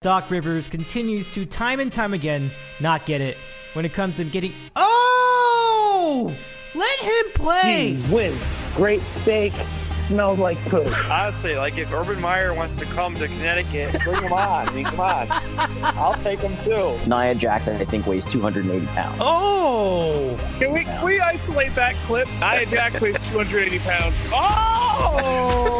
Doc Rivers continues to time and time again not get it when it comes to getting... Oh! Let him play! He wins. Great steak. Smells like poop. Honestly, like if Urban Meyer wants to come to Connecticut, Bring him on. I mean, come on. I'll take him too. Nia Jackson, I think, weighs 280 pounds. Oh! can we isolate that clip? Nia Jax weighs 280 pounds. Oh!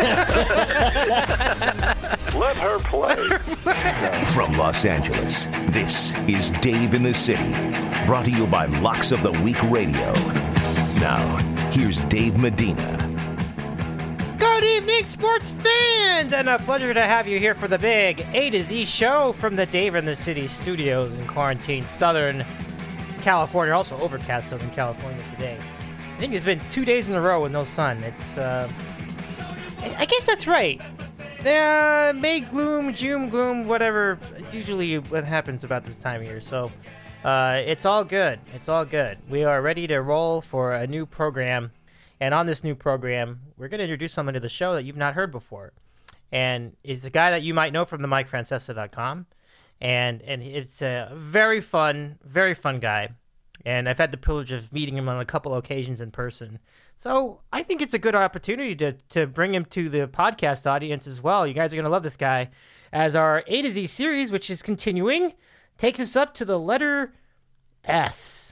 Let her play. From Los Angeles, this is Dave in the City, brought to you by Locks of the Week Radio. Now, here's Dave Medina. Good evening, sports fans! And a pleasure to have you here for the big A to Z show from the Dave in the City studios in quarantined Southern California, also overcast Southern California today. I think it's been 2 days in a row with no sun. It's, I guess that's right. May gloom, June gloom, whatever. It's usually what happens about this time of year. So, it's all good. It's all good. We are ready to roll for a new program. And on this new program, we're going to introduce someone to the show that you've not heard before. And it's a guy that you might know from the MikeFrancesa.com. And it's a very fun guy. And I've had the privilege of meeting him on a couple occasions in person. So I think it's a good opportunity to bring him to the podcast audience as well. You guys are going to love this guy. As our A to Z series, which is continuing, takes us up to the letter S.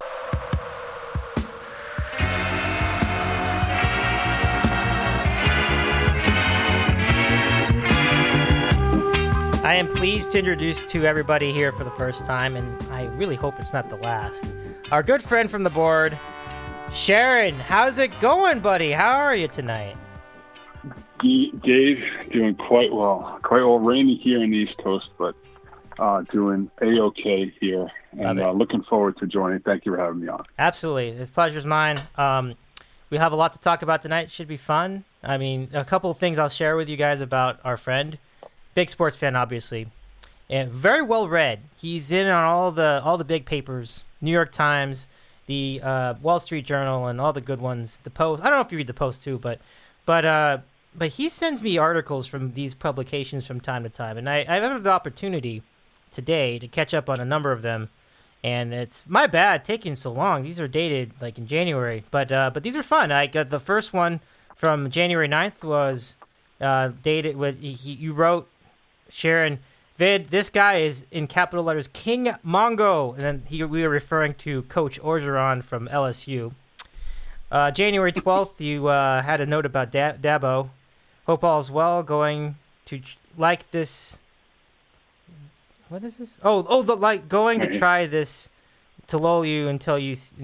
I am pleased to introduce to everybody here for the first time, and I really hope it's not the last, our good friend from the board, Sharon. How's it going, buddy? How are you tonight? Dave, doing quite well. Quite well. Rainy here in the East Coast, but doing A-okay here. And looking forward to joining. Thank you for having me on. Absolutely. This pleasure's mine. We have a lot to talk about tonight. Should be fun. I mean, a couple of things I'll share with you guys about our friend. Big sports fan, obviously, and very well read. He's in on all the big papers, New York Times, the Wall Street Journal, and all the good ones. The Post. I don't know if you read the Post too, but he sends me articles from these publications from time to time, and I've had the opportunity today to catch up on a number of them. And it's my bad taking so long. These are dated like in January, but these are fun. I got the first one from January 9th was dated with you wrote. Sharon, Vid, this guy is in capital letters King Mongo, and then we were referring to Coach Orgeron from LSU. January 12th, you had a note about Dabo. Hope all is well. Going to like this. What is this? Going to try this to lull you until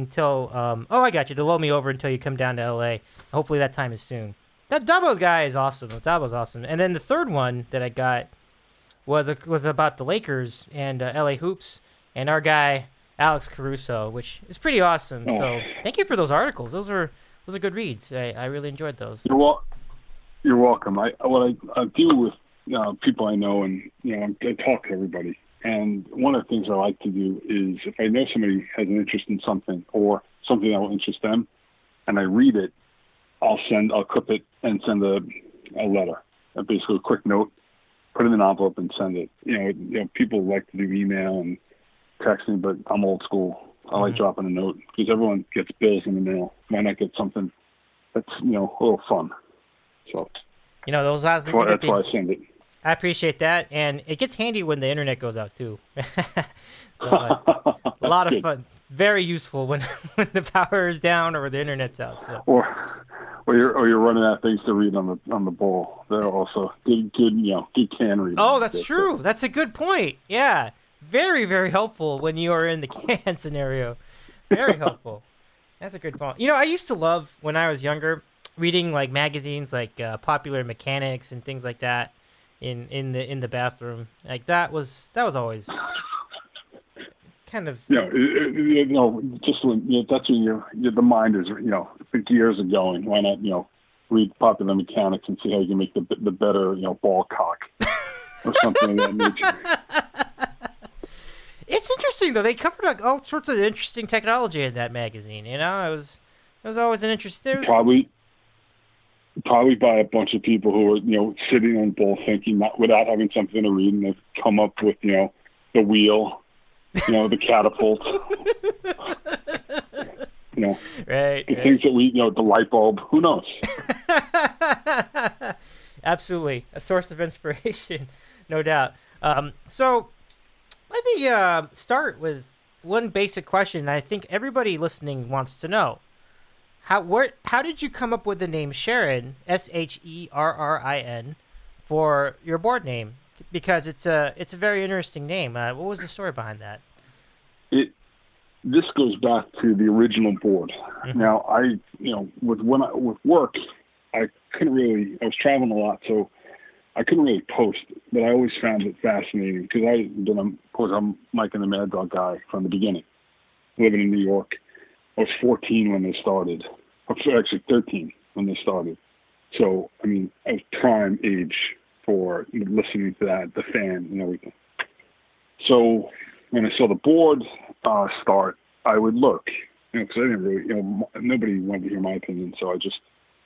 I got you, to lull me over until you come down to LA. Hopefully that time is soon. That Dabo guy is awesome. Dabo's awesome. And then the third one that I got was about the Lakers and LA Hoops and our guy Alex Caruso, which is pretty awesome. So thank you for those articles. Those are good reads. I really enjoyed those. You're welcome. What I do with people I know, and I talk to everybody. And one of the things I like to do is if I know somebody has an interest in something or something that will interest them, and I read it, I'll clip it and send a letter, basically a quick note. Put it in an envelope and send it. People like to do email and texting, but I'm old school. I like dropping a note because everyone gets bills in the mail. Why not get something that's a little fun? So those last. That's why I send it. I appreciate that, and it gets handy when the internet goes out too. So a lot of fun. Very useful when the power is down or the internet's out. So. Or you're running out of things to read on the bowl. They're also good can read. Oh, that's true. That's a good point. Yeah, very, very helpful when you are in the can scenario. Very helpful. That's a good point. I used to love when I was younger reading like magazines like Popular Mechanics and things like that in the bathroom. Like that was always kind of just when that's when the mind is the gears are going. Why not read Popular Mechanics and see how you can make the better ball cock or something of that nature. It's interesting though. They covered all sorts of interesting technology in that magazine. It was always an interest. probably by a bunch of people who are, sitting on bowl thinking, not without having something to read, and they've come up with, the wheel, the catapult, right, the things that we, the light bulb, who knows? Absolutely. A source of inspiration, no doubt. So let me start with one basic question that I think everybody listening wants to know. How did you come up with the name Sherrin, Sherrin, for your board name? Because it's a very interesting name. What was the story behind that? This goes back to the original board. Mm-hmm. Now, with work, I was traveling a lot, so I couldn't really post, but I always found it fascinating because I'm Mike and the Mad Dog guy from the beginning, living in New York. I was 14 when they started. Actually 13 when they started. So, I was prime age for listening to that, the fan and everything. So when I saw the board start, I would look, because I didn't really, nobody wanted to hear my opinion. So I just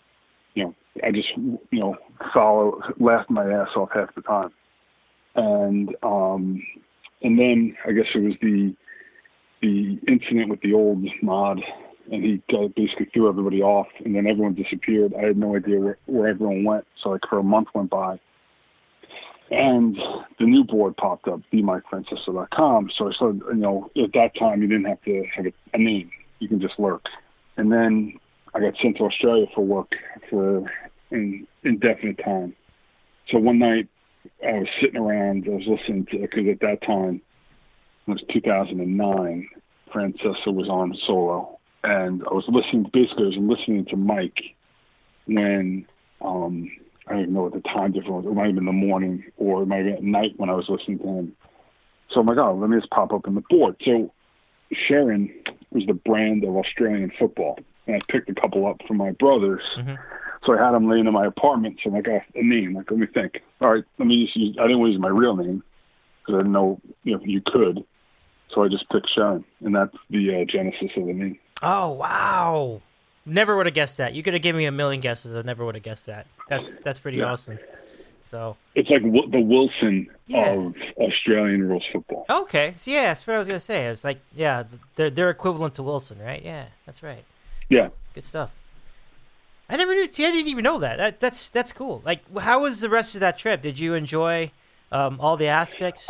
laughed my ass off half the time. And then I guess it was the incident with the old mod, and he basically threw everybody off, and then everyone disappeared. I had no idea where everyone went. So for a month went by, and the new board popped up, BeMikeFrancesco.com. So I started, at that time you didn't have to have a name. You can just lurk. And then I got sent to Australia for work for an indefinite time. So one night I was sitting around, I was listening to, because at that time, it was 2009, Francesco was on solo. And I was listening to Mike when, I don't even know what the time difference was. It might have been the morning or it might have been at night when I was listening to him. So I'm like, let me just pop up on the board. So Sherrin was the brand of Australian football. And I picked a couple up from my brothers. Mm-hmm. So I had them laying in my apartment. So I'm like, a name. Like, let me think. All right, let me just use, I didn't want to use my real name because I didn't know you could. So I just picked Sherrin. And that's the genesis of the name. Oh, wow. Never would have guessed that. You could have given me a million guesses. I never would have guessed that. That's pretty awesome. So it's like the Wilson of Australian rules football. Okay. So, that's what I was going to say. It's like, they're equivalent to Wilson, right? Yeah, that's right. Yeah. Good stuff. I never knew. See, I didn't even know that. That's cool. Like, how was the rest of that trip? Did you enjoy all the aspects?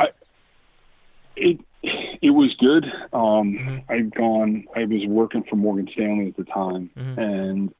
It was good. I was working for Morgan Stanley at the time, and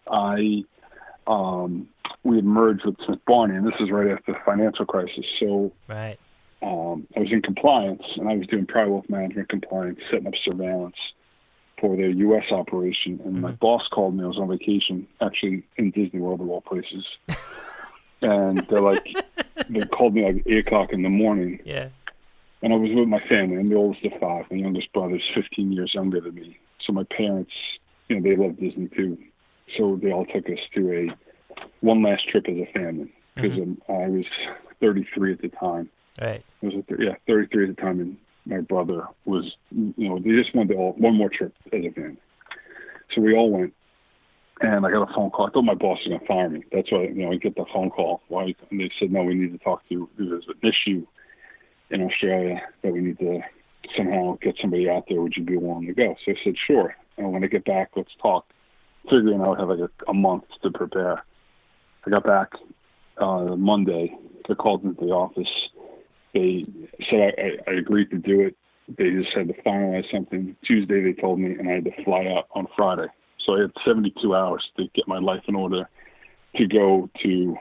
we had merged with Smith Barney, and this is right after the financial crisis. So right. I was in compliance, and I was doing private wealth management compliance, setting up surveillance for their U.S. operation. And my boss called me. I was on vacation, actually in Disney World of all places. And they called me like 8 o'clock in the morning. Yeah. And I was with my family. I'm the oldest of 5. My youngest brother's 15 years younger than me. So my parents, they love Disney too. So they all took us to one last trip as a family. Because I was 33 at the time. Right. I was 33 at the time, and my brother was, they just wanted one more trip as a family. So we all went, and I got a phone call. I thought my boss was going to fire me. That's why, I get the phone call. And they said, no, we need to talk to you. There's an issue in Australia that we need to somehow get somebody out there. Would you be willing to go? So I said, sure. And when I get back, let's talk. Figuring I would have like a month to prepare. I got back Monday. They called into the office. They said I agreed to do it. They just had to finalize something. Tuesday they told me, and I had to fly out on Friday. So I had 72 hours to get my life in order to go to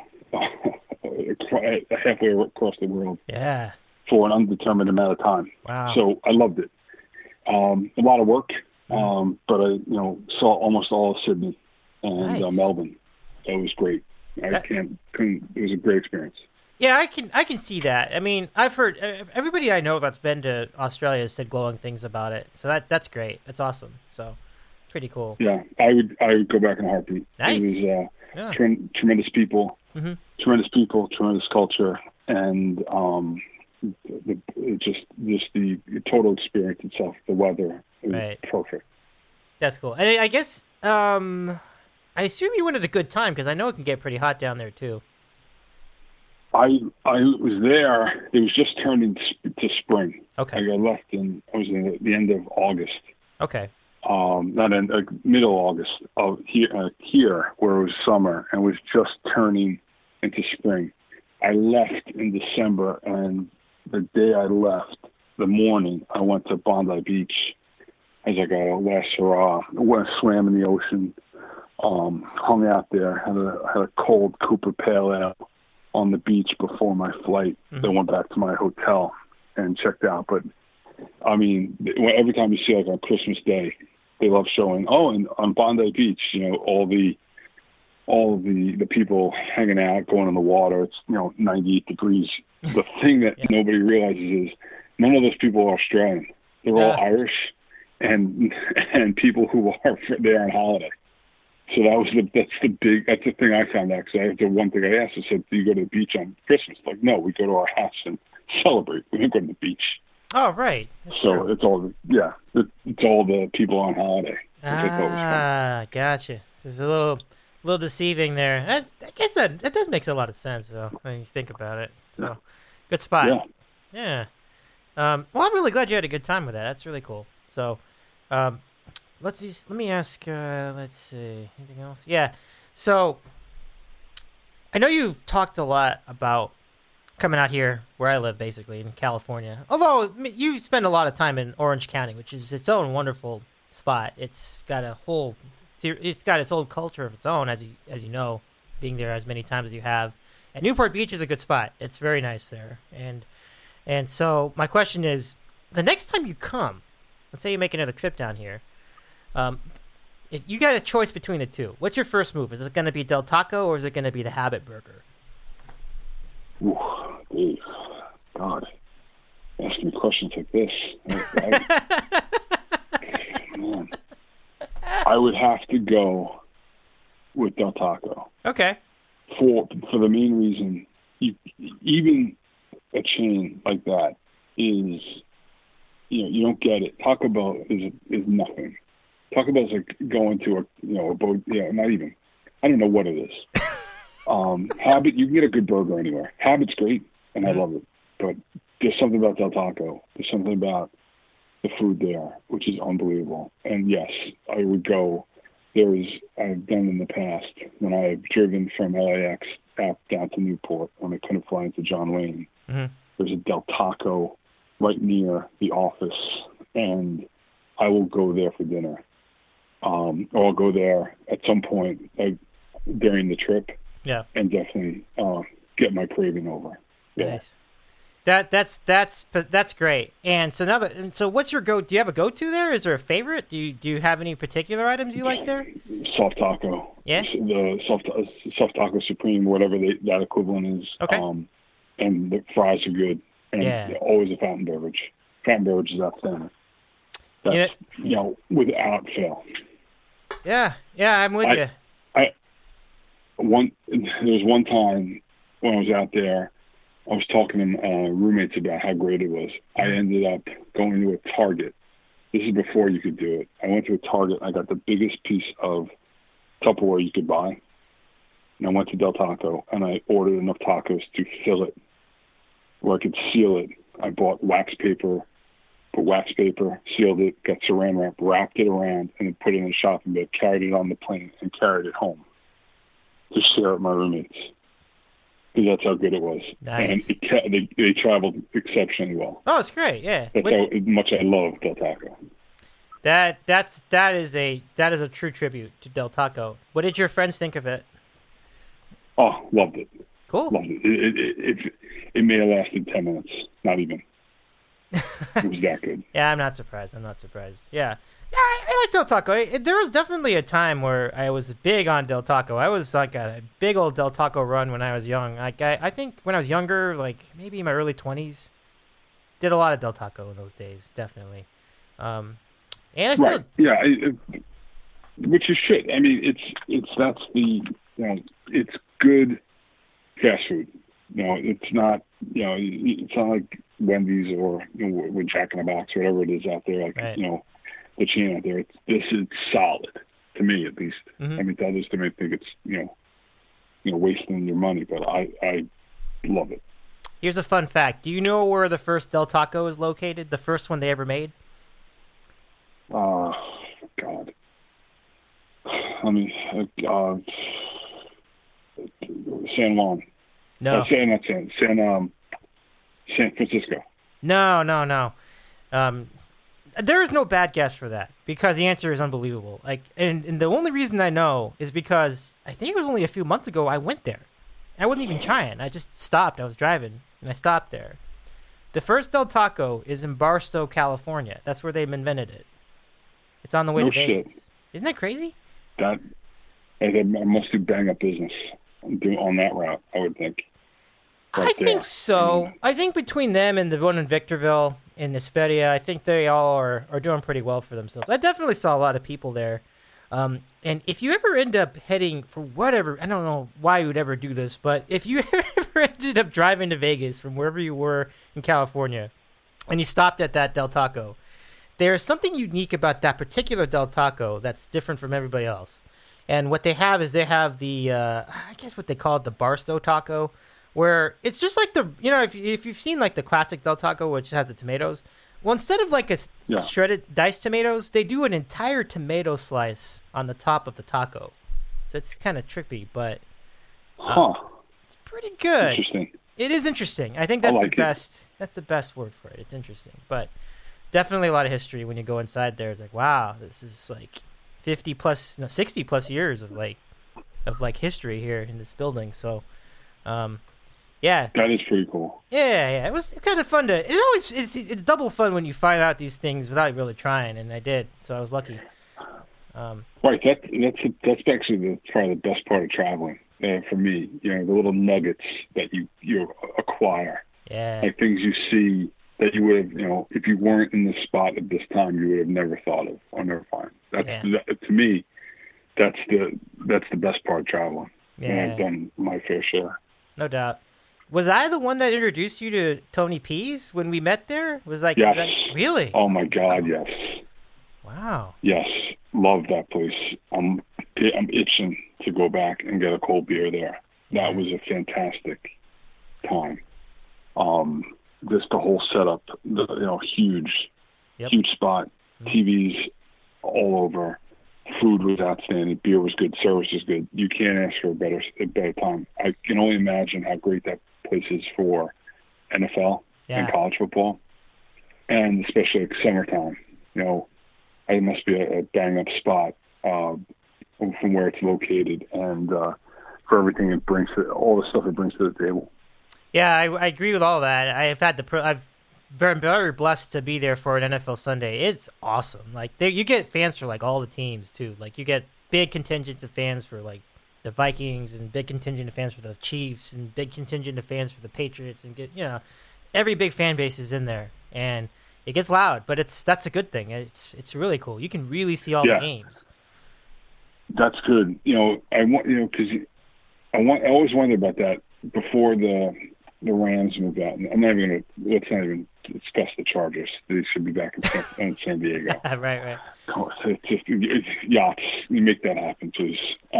halfway across the world. Yeah. For an undetermined amount of time. Wow. So I loved it. A lot of work, but I saw almost all of Sydney and Melbourne. It was great. It was a great experience. Yeah, I can see that. I mean, I've heard everybody I know that's been to Australia has said glowing things about it. So that's great. That's awesome. So pretty cool. Yeah, I would go back in a heartbeat. Nice. It was tremendous people, tremendous culture, and just the total experience itself. The weather was perfect. That's cool. And I guess I assume you went at a good time because I know it can get pretty hot down there too. I was there. It was just turning to spring. Okay. I left I was in the end of August. Okay. Not in middle August of here where it was summer and was just turning into spring. I left in December, and the day I left, the morning, I went to Bondi Beach as like a last hurrah. I went swam in the ocean, hung out there, had a cold Cooper Pale Ale on the beach before my flight. Then went back to my hotel and checked out. But I mean, every time you see like on Christmas Day, they love showing. And on Bondi Beach, all the people hanging out, going in the water. It's 98 degrees. The thing that nobody realizes is none of those people are Australian. They're all Irish and people who are there on holiday. So that's the thing I found out, because the one thing I asked, I said, do you go to the beach on Christmas? Like, no, we go to our house and celebrate. We don't go to the beach. Oh, right. That's true. It's all the people on holiday. Gotcha. This is a little deceiving there. I guess that does make a lot of sense, though, when you think about it. So, good spot. Yeah. Well, I'm really glad you had a good time with that. That's really cool. So, let me ask, let's see, anything else? Yeah. So, I know you've talked a lot about coming out here where I live, basically, in California. Although, you spend a lot of time in Orange County, which is its own wonderful spot. It's got its own culture of its own, as you know, being there as many times as you have. And Newport Beach is a good spot. It's very nice there. And so my question is, the next time you come, let's say you make another trip down here, if you got a choice between the two, what's your first move? Is it going to be Del Taco or is it going to be the Habit Burger? Ooh, Dave, God, asking me questions like this. Man. I would have to go with Del Taco. Okay. For the main reason, even a chain like that is, you don't get it. Taco Bell is nothing. Taco Bell is like going to a boat. Not even. I don't know what it is. Habit, you can get a good burger anywhere. Habit's great, and I love it. But there's something about Del Taco. There's something about the food there, which is unbelievable. And yes, I would go. I've done in the past when I've driven from LAX out down to Newport when I couldn't fly into John Wayne. There's a Del Taco right near the office, and I will go there for dinner. Or I'll go there at some point during the trip. Yeah, and definitely get my craving over. Yeah. Nice. That's great. And so what's your go? Do you have a go-to there? Is there a favorite? Do you have any particular items you like there? Soft taco. Yeah. The soft taco supreme, whatever that equivalent is. Okay. And the fries are good. And always a fountain beverage. Fountain beverage is outstanding. That's without fail. Yeah, I'm with you. There was one time when I was out there, I was talking to roommates about how great it was. I ended up going to a Target. This is before you could do it. I went to a Target. I got the biggest piece of Tupperware you could buy. And I went to Del Taco, and I ordered enough tacos to fill it, where I could seal it. I bought wax paper, sealed it, got saran wrap, wrapped it around, and then put it in a shopping bag, carried it on the plane, and carried it home to share with my roommates. Because that's how good it was. Nice. And they traveled exceptionally well. Oh, it's great. Yeah. That's how much I love Del Taco. That is a true tribute to Del Taco. What did your friends think of it? Oh, loved it. Cool. Loved it. It may have lasted 10 minutes. Not even. It was that good. Yeah, I'm not surprised. Yeah. I like Del Taco. There was definitely a time where I was big on Del Taco. I was like a big old Del Taco run when I was young. Like I think when I was younger, like maybe in my early 20s, did a lot of Del Taco in those days, definitely. And I still... Right. Yeah, which is shit. I mean, it's good fast food. It's not like Wendy's or with Jack in the Box or whatever it is out there. Like, right. The chain out there. This is solid to to me at least. Mm-hmm. I mean, to others, they may think it's wasting your money, but I love it. Here's a fun fact. Do you know where the first Del Taco is located? The first one they ever made? God. I mean, San Juan. No. San Francisco. No. There is no bad guess for that because the answer is unbelievable. And the only reason I know is because I think it was only a few months ago I went there. I wasn't even trying. I just stopped. I was driving, and I stopped there. The first Del Taco is in Barstow, California. That's where they've invented it. It's on the way to Vegas. Shit. Isn't that crazy? I must do bang up business on that route, I would think. I think so. I think between them and the one in Victorville and Hesperia, I think they all are doing pretty well for themselves. I definitely saw a lot of people there. And if you ever end up heading for whatever, I don't know why you would ever do this, but if you ever ended up driving to Vegas from wherever you were in California and you stopped at that Del Taco, there's something unique about that particular Del Taco that's different from everybody else. And what they have is they have the, I guess what they call it, the Barstow Taco, where it's just like if you've seen like the classic Del Taco, which has the tomatoes, well, instead of like shredded diced tomatoes, they do an entire tomato slice on the top of the taco. So it's kind of trippy, but it's pretty good. Interesting. It is interesting. I think that's the best. That's the best word for it. It's interesting, but definitely a lot of history when you go inside there. It's like, wow, this is like 60 plus years of history here in this building. So, yeah, that is pretty cool. Yeah, it was kind of fun to. It's double fun when you find out these things without really trying, and I did, so I was lucky. Right, that's actually probably the best part of traveling for me. The little nuggets that you acquire, like things you see that you would have, if you weren't in this spot at this time, you would have never thought of or never find. To me, that's the best part of traveling. Yeah, and I've done my fair share. No doubt. Was I the one that introduced you to Tony P's when we met there? Yes. Really? Oh my God, yes. Wow. Yes, love that place. I'm itching to go back and get a cold beer there. That was a fantastic time. Just the whole setup, huge spot, TVs all over. Food was outstanding. Beer was good. Service was good. You can't ask for a better time. I can only imagine how great that place is for NFL and college football, and especially like summertime. It must be a bang up spot from where it's located, and for everything it brings to all the stuff it brings to the table. Yeah, I agree with all that. I've been very blessed to be there for an NFL Sunday. It's awesome. Like you get fans for like all the teams too. Like you get big contingent of fans for like the Vikings, and big contingent of fans for the Chiefs, and big contingent of fans for the Patriots, and every big fan base is in there, and it gets loud. But that's a good thing. It's really cool. You can really see all the games. That's good. I always wondered about that before the Rams moved out. Let's not even discuss the Chargers. They should be back in San Diego. Right. It's yachts. You make that happen, please.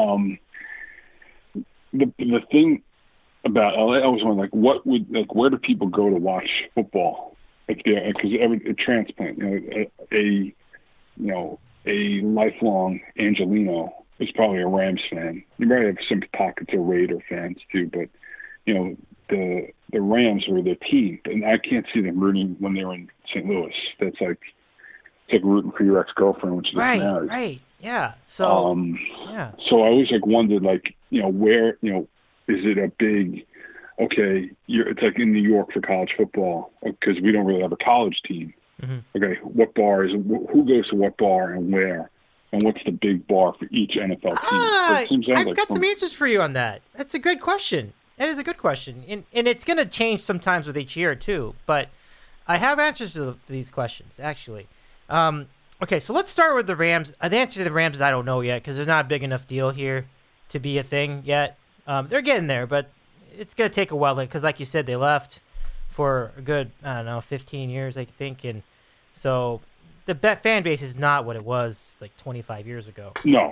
The thing about LA, I always wonder, where do people go to watch football? Because a transplant, a lifelong Angelino is probably a Rams fan. You might have some pockets of Raider fans too, but the Rams were their team, and I can't see them rooting when they were in St. Louis. It's like rooting for your ex-girlfriend when she gets married. Right, yeah. So, So I always wondered, where, is it a big? Okay, it's like in New York for college football because we don't really have a college team. Mm-hmm. Okay, who goes to what bar and where? And what's the big bar for each NFL team? I've got some answers for you on that. That's a good question. That is a good question. And it's going to change sometimes with each year, too. But I have answers to these questions, actually. Okay, so let's start with the Rams. The answer to the Rams is I don't know yet because there's not a big enough deal here to be a thing yet. They're getting there, but it's going to take a while because, like you said, they left for a good, 15 years, I think. And so the fan base is not what it was 25 years ago. No,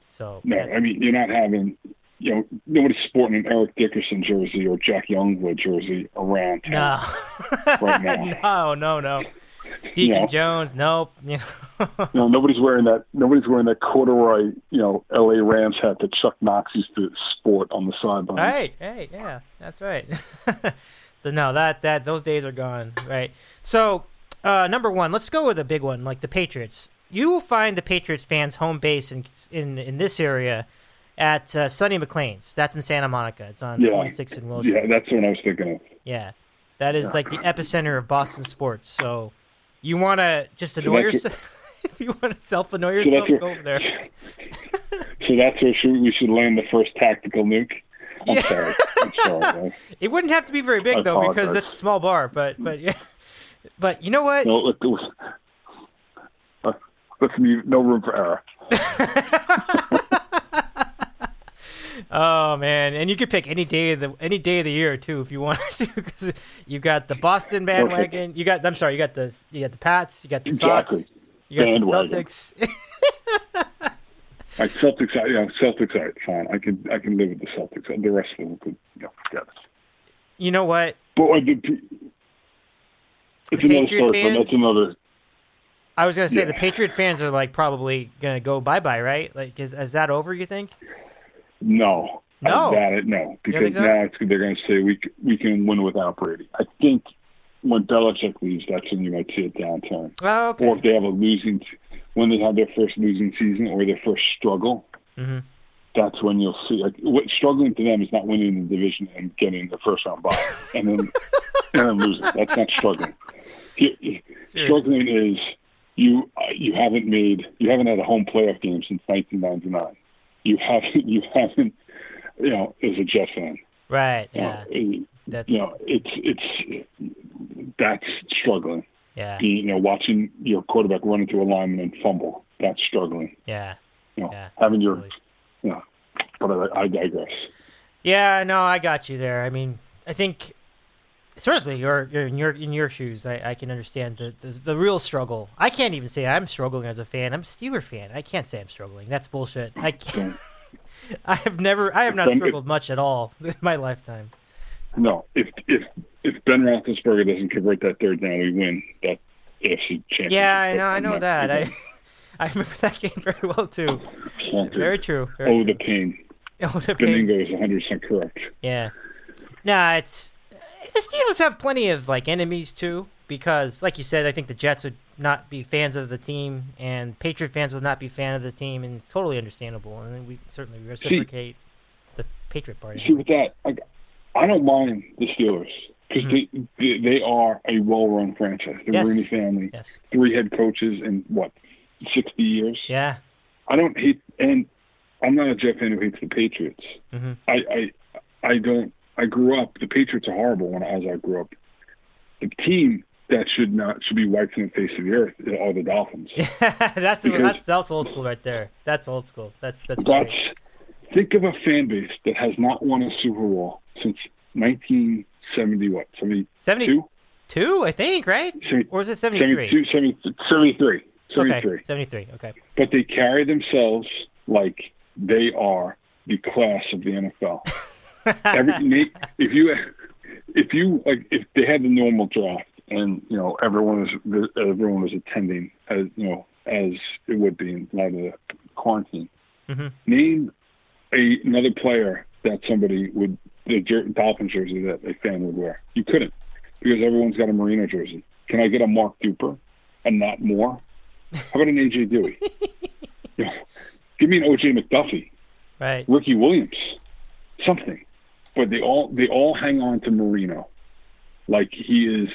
So No, I mean, you're not having, nobody's sporting an Eric Dickerson jersey or Jack Youngwood jersey around town right now. No. Deacon Jones, nope. No, nobody's wearing that. Nobody's wearing that corduroy, L.A. Rams hat that Chuck Knox used to sport on the sideline. Right, yeah, that's right. So no, that those days are gone. Right. So number one, let's go with a big one, like the Patriots. You will find the Patriots fans' home base in this area at Sonny McLean's. That's in Santa Monica. It's on 26 and Wilshire. Yeah, that's what I was thinking of. Yeah, that is like the epicenter of Boston sports. So you want to just annoy yourself. If you want to self-annoy yourself, go over there. So that's where we should land the first tactical nuke. I'm sorry. Man. It wouldn't have to be very big, though, because that's a small bar. But yeah. But you know what? No, let's leave no room for error. Oh man, and you could pick any day of the year too if you wanted to, because you got the Boston bandwagon. You got the Pats. You got the Sox. You got bandwagon. The Celtics. Celtics. Fine. I can live with the Celtics. The rest of them could forget it. You know what? But it's another story. Fans, that's another. I was gonna say the Patriot fans are like probably gonna go bye, right? Like, is that over? You think? No. No, because so? Now they're going to say we can win without Brady. I think when Belichick leaves, that's when you might see a downturn. Oh, okay. Or if they have when they have their first losing season or their first struggle, that's when you'll see. Like, struggling to them is not winning the division and getting the first round bye and then losing. That's not struggling. Struggling is you haven't had a home playoff game since 1999. You haven't, as a Jet fan. Right, yeah. That's struggling. Yeah. Watching your quarterback run into a lineman and fumble, that's struggling. Yeah. Having absolutely. But I digress. Yeah, no, I got you there. I mean, I think, especially you're in your shoes, I can understand the real struggle. I can't even say I'm struggling as a fan. I'm a Steeler fan. I can't say I'm struggling. That's bullshit. I can't. I have not struggled much at all in my lifetime. No, if Ben Roethlisberger doesn't convert that third down, we win that AFC championship. Yeah, I know that. I remember that game very well too. Very true. The pain. Benningo is 100% correct. Yeah. No, the Steelers have plenty of enemies too, because like you said, I think the Jets would not be fans of the team, and Patriot fans would not be fan of the team, and it's totally understandable. And we certainly reciprocate the Patriot party. See, with that, I don't mind the Steelers because they are a well-run franchise. The Rooney family, 3 head coaches in 60 years. Yeah. I don't hate, and I'm not a Jet fan who hates the Patriots. I don't. I grew up. The Patriots are horrible as I grew up. The team that should be wiped from the face of the earth are the Dolphins. that's old school right there. That's old school. That's think of a fan base that has not won a Super Bowl since 1970. 72? 2, I think, right? Or is it 73? 73. Okay, 73. Okay. But they carry themselves like they are the class of the NFL. If they had the normal draft and everyone was attending as it would be in light of the quarantine, name another player that the Dolphins jersey that a fan would wear. You couldn't, because everyone's got a Marino jersey. Can I get a Mark Duper and not more? How about an AJ Dewey? Give me an OJ McDuffie, right? Ricky Williams, something. But they all hang on to Marino like he is,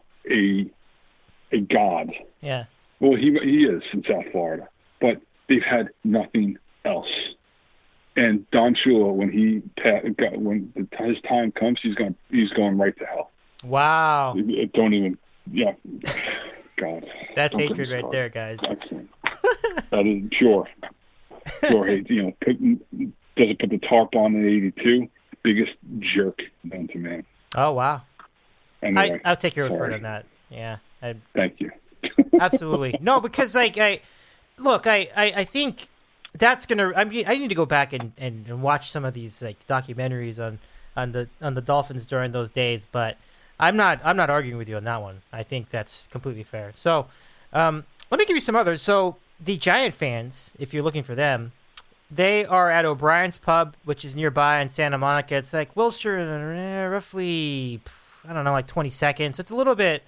a god. Yeah. Well, he is in South Florida, but they've had nothing else. And Don Shula, when his time comes, he's going right to hell. Wow. Don't even. Yeah. God. That's hatred right there, guys. Excellent. That is pure hate. Does it put the tarp on in '82? Biggest jerk known to man. Oh wow! Anyway, I'll take your word on that. Yeah. Thank you. Absolutely. No, because I think that's gonna. I mean, I need to go back and watch some of these like documentaries on the Dolphins during those days. But I'm not arguing with you on that one. I think that's completely fair. So let me give you some others. So the Giant fans, if you're looking for them, they are at O'Brien's Pub, which is nearby in Santa Monica. It's like Wilshire, roughly, I don't know, like 20 seconds. It's a little bit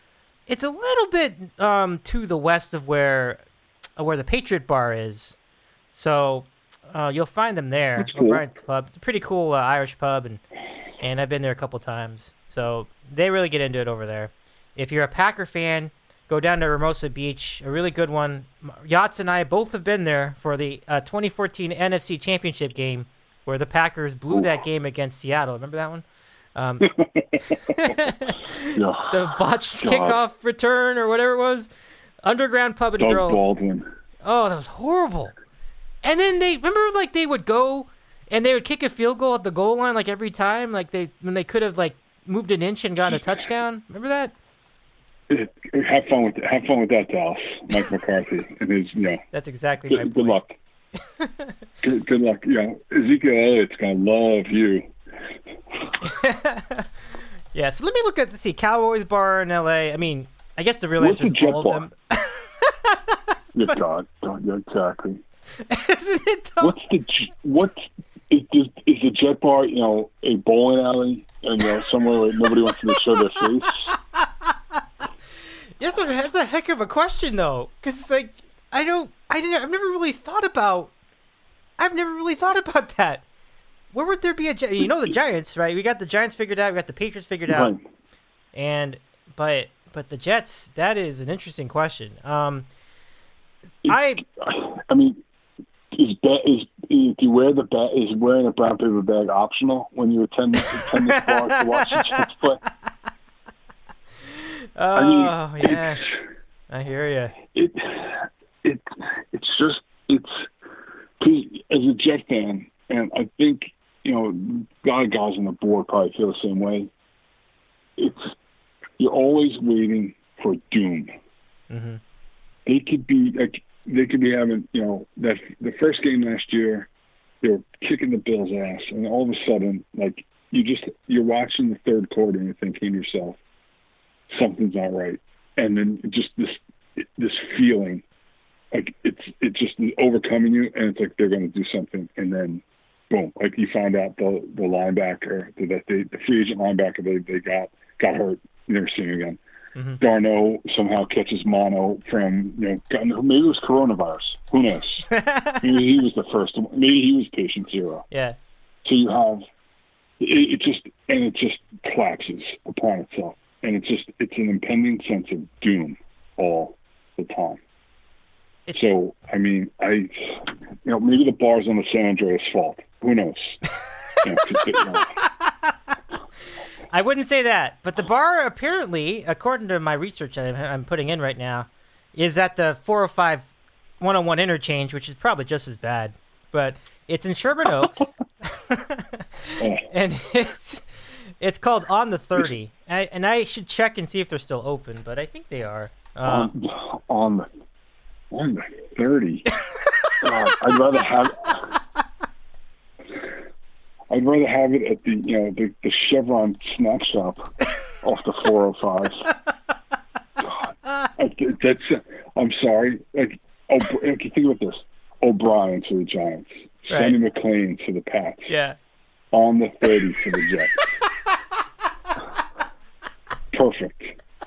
to the west of where the Patriot Bar is. So you'll find them there. That's cool. O'Brien's Pub. It's a pretty cool Irish pub, and I've been there a couple times. So they really get into it over there. If you're a Packer fan, go down to Hermosa Beach, a really good one. Yachts and I both have been there for the 2014 NFC Championship game where the Packers blew that game against Seattle. Remember that one? The botched kickoff return or whatever it was. Underground Pub and Doug Grill. Baldwin. Oh, that was horrible. And then they would go and they would kick a field goal at the goal line like every time, like when they could have like moved an inch and gotten a touchdown. Remember that? Have fun with that, Dallas. Mike McCarthy and his, That's exactly my point. Good luck. good luck. Ezekiel Elliott's gonna love you. Yeah. So let me look at Cowboys Bar in L.A. I mean, I guess the real answer is all of them. Good God, exactly. Isn't it though? Is the Jet Bar, a bowling alley and somewhere where nobody wants to show their face? Yes, that's a heck of a question though, because like I've never really thought about that. Where would there be the Giants, right? We got the Giants figured out. We got the Patriots figured out, but the Jets. That is an interesting question. Do you wear the bag? Is wearing a brown paper bag optional when you attend the bar to watch the Jets play? Oh, yeah. I hear you. It's just as a Jet fan, and I think a lot of guys on the board probably feel the same way. You're always waiting for doom. Mm-hmm. They could be having that the first game last year, they were kicking the Bills' ass, and all of a sudden, like you're watching the third quarter and you're thinking to yourself, something's not right, and then just this feeling, like it just is overcoming you, and it's like they're going to do something, and then boom, like you find out the linebacker that the free agent linebacker they got hurt, you never see him again. Mm-hmm. Darno somehow catches mono from maybe it was coronavirus. Who knows? Maybe he was the first one. Maybe he was patient zero. Yeah. So you have it just collapses upon itself. And it's an impending sense of doom all the time. So, I mean, maybe the bar's on the San Andreas fault. Who knows? I wouldn't say that. But the bar, apparently, according to my research that I'm putting in right now, is at the 405 101 interchange, which is probably just as bad. But it's in Sherman Oaks. And it's called On the 30. And I should check and see if they're still open, but I think they are. On the 30. I'd rather have it at the Chevron snack shop off the 405. God, I'm sorry. Like, think about this: O'Brien to the Giants, Sonny McLean to the Pats. Yeah. On the 30 to the Jets. Perfect.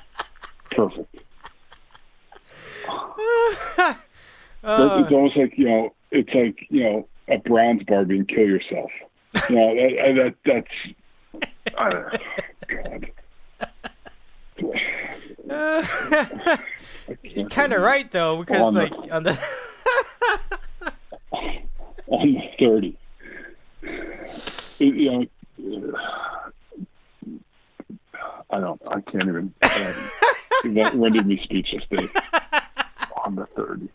It's almost like a Browns bar being kill yourself. That's God. You're kind of right though, because on the on the 30, I can't even. That rendered me speechless, Dave. On the 30.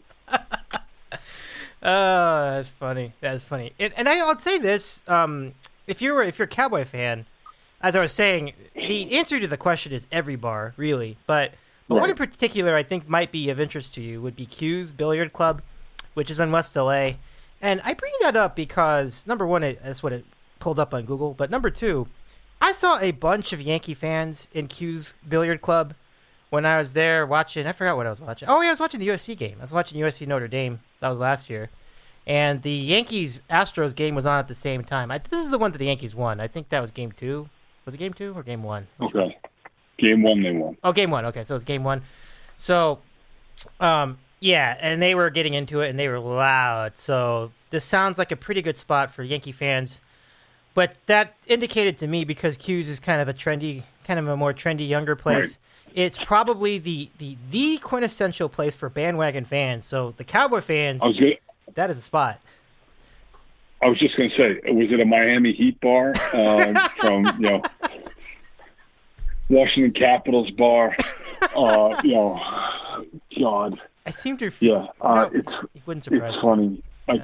Oh, that's funny. That's funny. And I'll say this: if you're a Cowboy fan, as I was saying, the answer to the question is every bar, really. But one in particular, I think might be of interest to you would be Q's Billiard Club, which is in West LA. And I bring that up because, number one, that's what it pulled up on Google. But number two, I saw a bunch of Yankee fans in Q's Billiard Club when I was there watching. I forgot what I was watching. Oh, yeah, I was watching the USC game. I was watching USC Notre Dame. That was last year. And the Yankees-Astros game was on at the same time. This is the one that the Yankees won. I think that was Game 2. Was it Game 2 or Game 1? Okay. Game 1 they won. Oh, Game 1. Okay, so it was Game 1. So, yeah, and they were getting into it, and they were loud. So this sounds like a pretty good spot for Yankee fans. But that indicated to me, because Q's is kind of a more trendy, younger place, right. It's probably the quintessential place for bandwagon fans. So the Cowboy fans... That is a spot. I was just going to say, was it a Miami Heat bar from, Washington Capitals bar? God. I seem to... Yeah, it wouldn't surprise it's funny.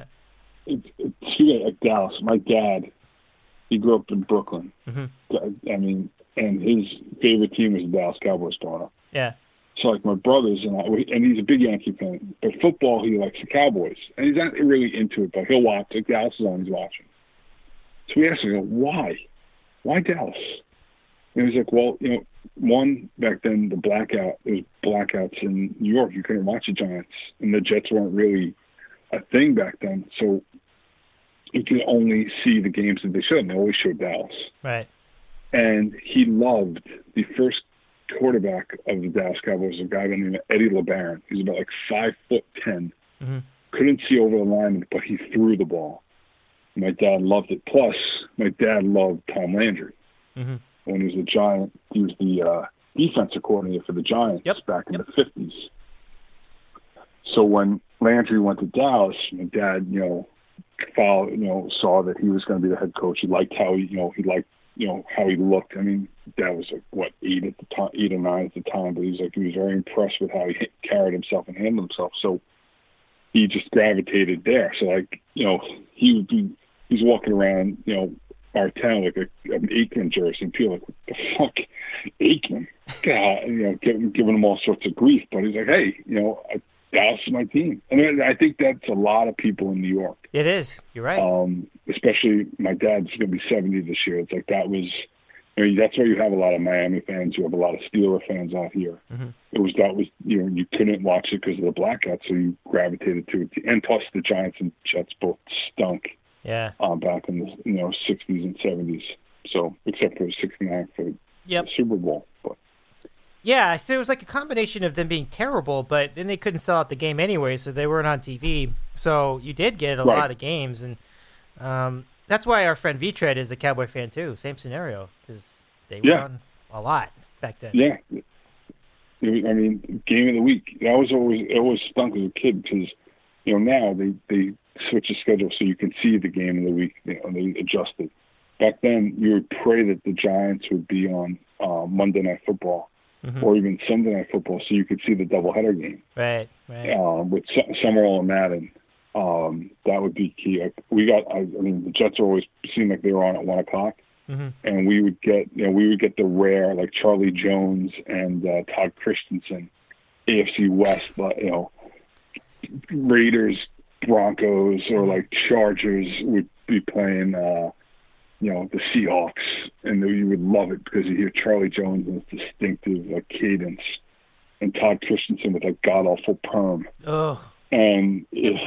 Like Dallas, my dad, he grew up in Brooklyn. Mm-hmm. I mean, and his favorite team was the Dallas Cowboys growing up. Yeah. So, like, my brothers and he's a big Yankee fan, but football, he likes the Cowboys. And he's not really into it, but he'll watch. Like, Dallas is on, he's watching. So we asked him, why? Why Dallas? And he's like, well, one, back then, there was blackouts in New York. You couldn't watch the Giants, and the Jets weren't really a thing back then. So you could only see the games that they showed, and they always showed Dallas. Right. And he loved the first quarterback of the Dallas Cowboys, a guy by the name of Eddie LeBaron. He's about like 5'10". Mm-hmm. Couldn't see over the line, but he threw the ball. My dad loved it. Plus, my dad loved Tom Landry. Mm-hmm. When he was a Giant, he was the defensive coordinator for the Giants back in the 50s. So when Landry went to Dallas, my dad, saw that he was going to be the head coach. He liked how how he looked. I mean, Dad was like, 8 or 9 at the time, but he was very impressed with how he carried himself and handled himself. So he just gravitated there. So he's walking around, our town like an Aikman jersey, and people are like, what the fuck, Aikman? God, giving him all sorts of grief. But he's like, hey, Dallas is my team. And I think that's a lot of people in New York. It is. You're right. Especially my dad's going to be 70 this year. It's like that was, that's why you have a lot of Miami fans. You have a lot of Steeler fans out here. Mm-hmm. You couldn't watch it because of the blackout, so you gravitated to it. And plus the Giants and Jets both stunk. Yeah. Back in the 60s and 70s. So except for 69 for the Super Bowl, but. Yeah, so it was like a combination of them being terrible, but then they couldn't sell out the game anyway, so they weren't on TV. So you did get a lot of games, and that's why our friend V-Tread is a Cowboy fan too. Same scenario, because they were on a lot back then. Yeah. I mean, game of the week. It always stunk as a kid because, now they switch the schedule so you can see the game of the week. They adjusted. Back then, you would pray that the Giants would be on Monday Night Football. Mm-hmm. Or even Sunday Night Football, so you could see the doubleheader game. Right. With Summerall and Madden, that would be key. The Jets always seemed like they were on at 1 o'clock, mm-hmm. and we would get the rare like Charlie Jones and Todd Christensen, AFC West, Raiders, Broncos, or like Chargers would be playing. The Seahawks, and you would love it because you hear Charlie Jones and his distinctive cadence, and Todd Christensen with god awful perm. Oh. And your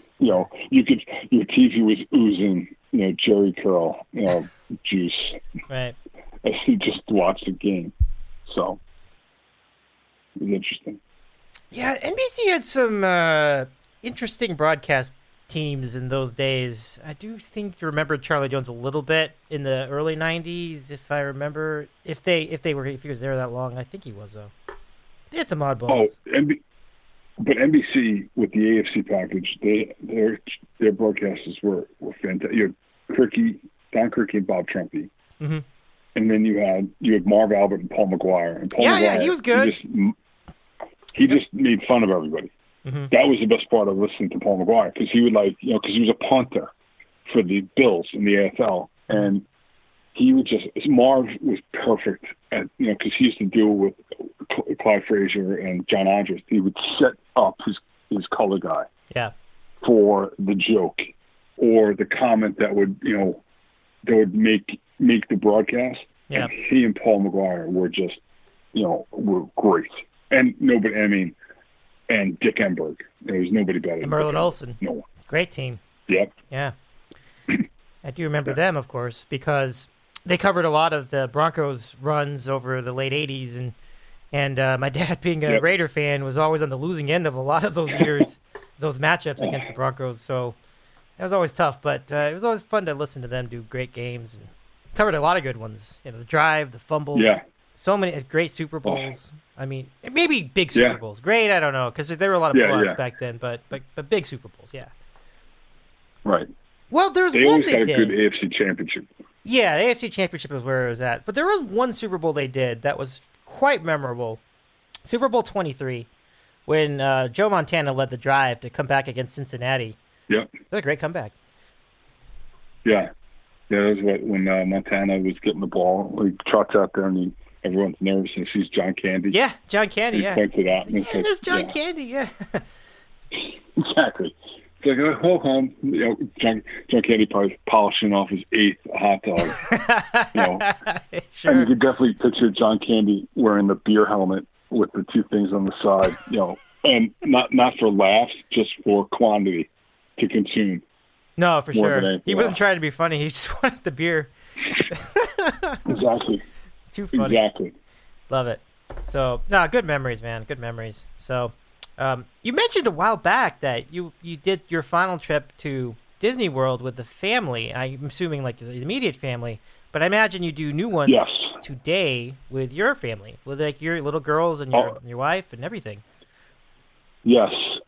TV was oozing, Jerry curl, juice. Right. As you just watched the game, so it was interesting. Yeah, NBC had some interesting broadcast teams in those days. I do think you remember Charlie Jones a little bit in the early 90s, if I remember. If he was there that long, I think he was though. They had some oddballs. But NBC with the AFC package, their broadcasters were fantastic. You had Don Criqui and Bob Trumpy, mm-hmm. and then you had Marv Albert and Paul McGuire. And Paul McGuire, he was good. He just made fun of everybody. Mm-hmm. That was the best part of listening to Paul McGuire because he would because he was a punter for the Bills in the AFL, and he would Marv was perfect at because he used to deal with Clyde Frazier and John Andres. He would set up his color guy. Yeah. for the joke or the comment that would make the broadcast. Yeah. And he and Paul McGuire were just, were great. And and Dick Enberg. There was nobody better. And Merlin Olsen. No one. Great team. Yep. Yeah. I do remember them, of course, because they covered a lot of the Broncos runs over the late 80s. And my dad, being a Raider fan, was always on the losing end of a lot of those years, those matchups against the Broncos. So that was always tough. But it was always fun to listen to them do great games. And covered a lot of good ones. The drive, the fumble. Yeah. So many great Super Bowls. I mean, maybe big Super Bowls. Great, I don't know, because there were a lot of blowouts back then. But big Super Bowls, yeah. Right. Well, there's they one always they had did. a good AFC Championship. Yeah, the AFC Championship was where it was at. But there was one Super Bowl they did that was quite memorable. Super Bowl 23, when Joe Montana led the drive to come back against Cincinnati. Yep. It was a great comeback. Yeah. Yeah, that was when Montana was getting the ball. He trots out there and everyone's nervous and he sees John Candy. Yeah, John Candy, he points it out. Yeah, there's John Candy, yeah. Exactly. It's like, ho hum. John Candy probably polishing off his 8th hot dog. Sure. And you could definitely picture John Candy wearing the beer helmet with the 2 things on the side, and not for laughs, just for quantity to consume. No, for More sure. He wasn't trying to be funny. He just wanted the beer. Exactly. Too funny. Exactly. Love it. So, no, good memories, man. Good memories. So, you mentioned a while back that you did your final trip to Disney World with the family. I'm assuming like the immediate family, but I imagine you do new ones today with your family, with like your little girls and your wife and everything. Yes.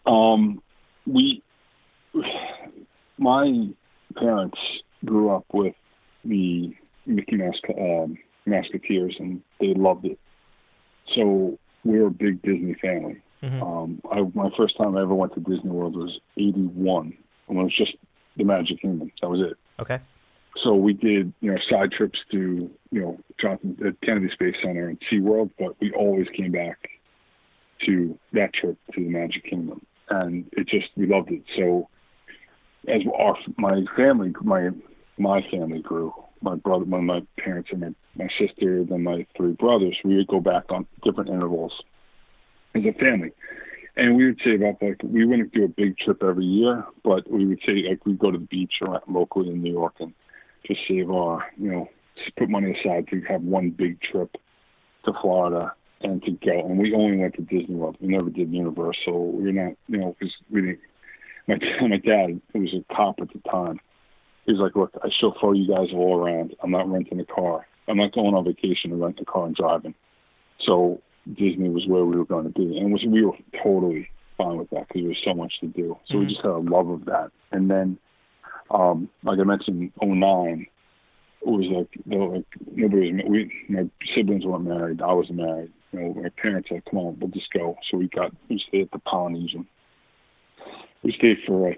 My parents grew up with the Mickey Mouse Musketeers, and they loved it. So we're a big Disney family. Mm-hmm. My first time I ever went to Disney World was 1981, when it was just the Magic Kingdom. That was it. Okay. So we did, side trips to, Kennedy Space Center and SeaWorld, but we always came back to that trip to the Magic Kingdom, and we loved it. So as my family grew, my brother, my parents, and my sister, then my 3 brothers, we would go back on different intervals as a family. And we would save up, we wouldn't do a big trip every year, but we would say, we'd go to the beach around locally in New York and just save our, just put money aside to have one big trip to Florida and to go. And we only went to Disney World. We never did Universal. We were not, because we didn't. My dad, who was a cop at the time, he was like, look, I chauffeur you guys all around. I'm not renting a car. I'm not going on vacation to rent a car and driving. So Disney was where we were going to be. And we were totally fine with that because there was so much to do. So we just had a love of that. And then, like I mentioned, 2009, it was nobody was, my siblings weren't married. I wasn't married. My parents said, come on, we'll just go. So we stayed at the Polynesian. We stayed for,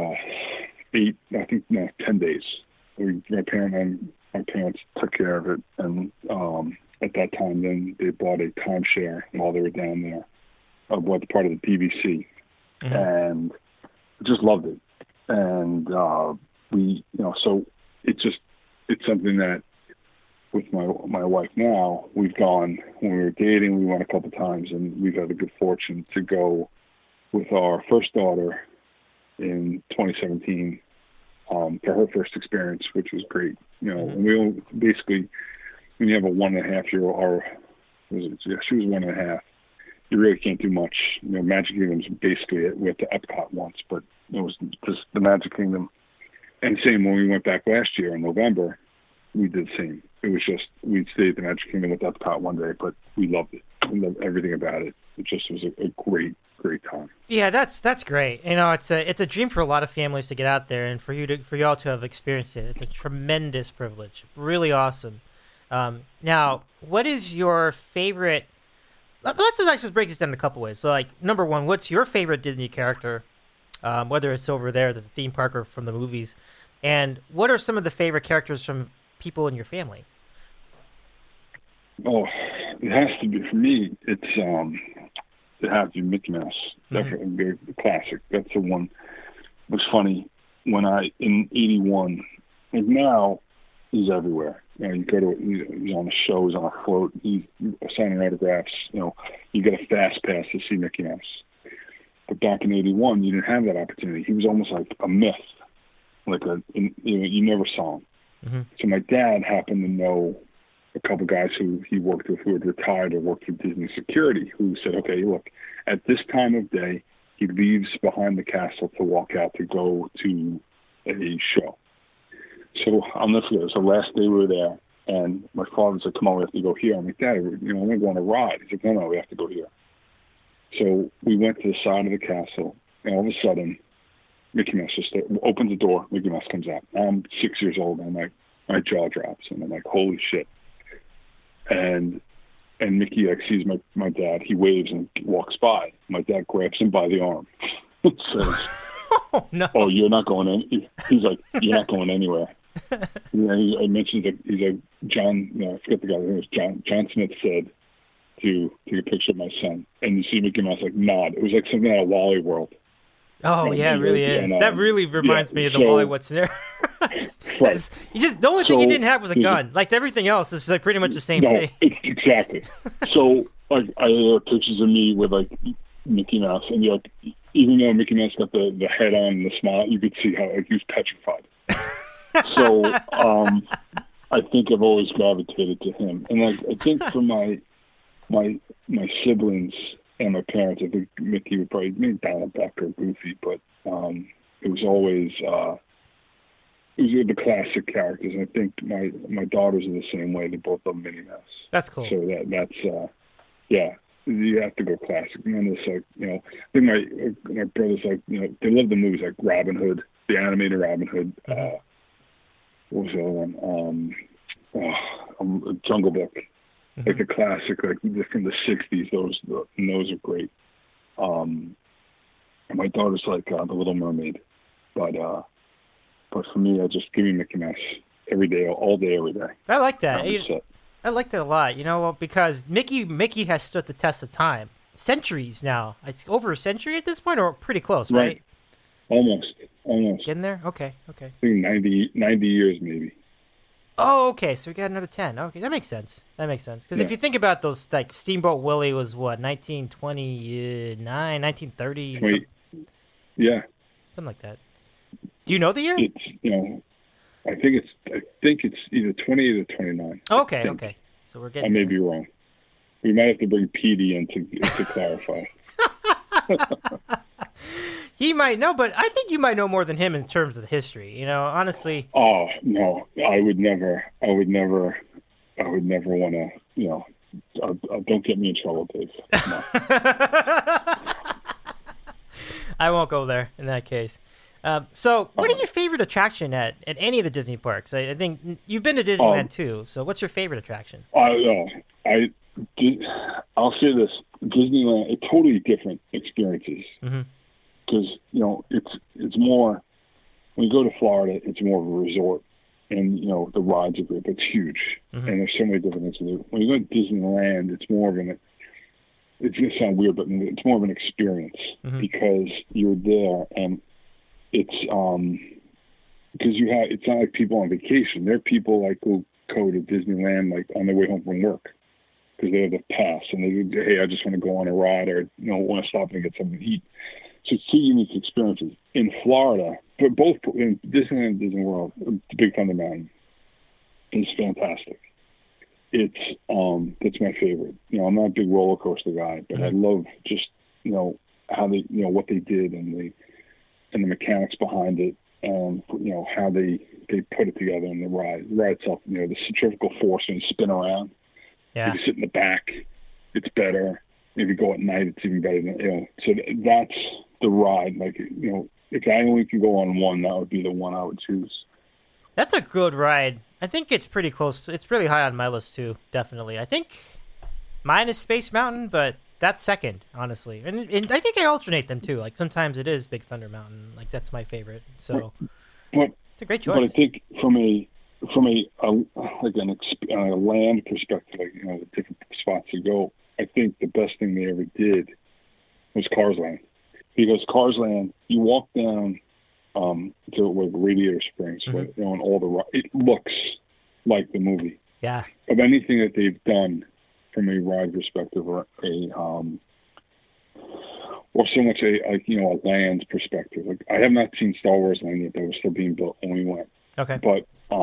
10 days. My parents took care of it. And at that time, then they bought a timeshare while they were down there, part of the DVC. Mm-hmm. And just loved it. And so it's something that with my wife now, we've gone, when we were dating, we went a couple times, and we've had the good fortune to go with our first daughter in 2017 to her first experience, which was great. And we basically, when you have a 1.5-year-old, or she was 1.5, you really can't do much. Magic Kingdom's basically it. We went to Epcot once, but it was just the Magic Kingdom. And same when we went back last year in November, we did the same. It was just, we'd stay at the Magic Kingdom with Epcot one day, but we loved it. We loved everything about it. It just was a great time. Yeah, that's great. It's a dream for a lot of families to get out there, and for y'all to have experienced it. It's a tremendous privilege. Really awesome. Now, what is your favorite? Let's just actually break this down in a couple ways. So, number one, what's your favorite Disney character? Whether it's over there, the theme park, or from the movies, and what are some of the favorite characters from people in your family? Oh, it has to be, for me, it has to be Mickey Mouse. Definitely the classic. That's the one. was funny when in '81. Like now, he's everywhere. You go to he's on the shows, on a float, he's signing autographs. You get a fast pass to see Mickey Mouse. But back in '81, you didn't have that opportunity. He was almost like a myth, you never saw him. Mm-hmm. So my dad happened to know a couple guys who he worked with who had retired or worked for Disney Security, who said, "Okay, look, at this time of day, he leaves behind the castle to walk out to go to a show." So I'll never forget. It was the last day we were there, and my father said, "Come on, we have to go here." I'm like, "Dad, I'm going to go on a ride." He's like, "No, we have to go here." So we went to the side of the castle, and all of a sudden, Mickey Mouse just opens the door. Mickey Mouse comes out. I'm 6 years old, and my jaw drops, and I'm like, "Holy shit!" And Mickey sees my dad. He waves and walks by. My dad grabs him by the arm and says, "Oh no! Oh, you're not going in." He's like, "You're not going anywhere." I mentioned that he's like John. I forget the guy's name. It was John Smith said to take a picture of my son, and you see Mickey Mouse nod. It was like something out of Wally World. Oh yeah, it really is. That really reminds me of the Wally What's There. Right. The only thing you didn't have was a gun. Like everything else is pretty much the same thing. Exactly. So I have pictures of me with Mickey Mouse, and even though Mickey Mouse got the head on and the smile, you could see how he was petrified. So I think I've always gravitated to him, and I think for my siblings and my parents, I think Mickey would probably maybe Donald Duck or Goofy, but it was always it was the classic characters. And I think my daughters are the same way. They both love Minnie Mouse. That's cool. So that's yeah. You have to go classic. And then it's I think my brothers they love the movies like Robin Hood, the animated Robin Hood. What was the other one? Jungle Book. Like the classic, from the '60s. Those are great. And my daughter's like The Little Mermaid, but for me, I just give me Mickey Mouse every day, all day, every day. I like that. I like that a lot. Because Mickey has stood the test of time, centuries now. It's over a century at this point, or pretty close, right? Almost. Getting there. Okay. I think 90 years maybe. Oh, okay. So we got another 10. Okay, that makes sense. Because if you think about those, Steamboat Willie was what, 1929, 1930? Wait. Yeah. Something like that. Do you know the year? It's I think it's either 28 or 29. Okay. So we're getting. I may be wrong. We might have to bring Petey in to clarify. He might know, but I think you might know more than him in terms of the history. Honestly. Oh no, I would never want to. Don't get me in trouble, Dave. No. I won't go there in that case. So, what is your favorite attraction at any of the Disney parks? I think you've been to Disneyland too. So, what's your favorite attraction? I'll say this: Disneyland, it's totally different experiences. Because it's more, when you go to Florida, it's more of a resort, and the rides are great, but it's huge, and there's so many different things to do. When you go to Disneyland, it's more of it's going to sound weird, but it's more of an experience because you're there, and it's because it's not like people on vacation. There are people who go to Disneyland on their way home from work because they have the pass, and they say, "Hey, I just want to go on a ride," or want to stop and get something to eat. So it's two unique experiences. In Florida, but both in Disneyland and Disney World, Big Thunder Mountain is fantastic. That's my favorite. I'm not a big roller coaster guy, but I love just how they what they did and the mechanics behind it, and how they put it together in the ride. The ride itself, the centrifugal force when you spin around. Yeah. If you sit in the back, it's better. If you go at night, it's even better than So that's the ride. If I only could go on one, that would be the one I would choose. That's a good ride. I think it's pretty close. It's really high on my list too. Definitely. I think mine is Space Mountain, but that's second, honestly. And I think I alternate them too. Sometimes it is Big Thunder Mountain. That's my favorite. So it's a great choice. But I think from a land perspective, the different spots to go, I think the best thing they ever did was Cars Land. Because Cars Land, you walk down to like Radiator Springs, where, you know, and all it looks like the movie. Yeah. Of anything that they've done from a ride perspective, or so much a land perspective. Like, I have not seen Star Wars Land yet; that was still being built when we went. Okay. But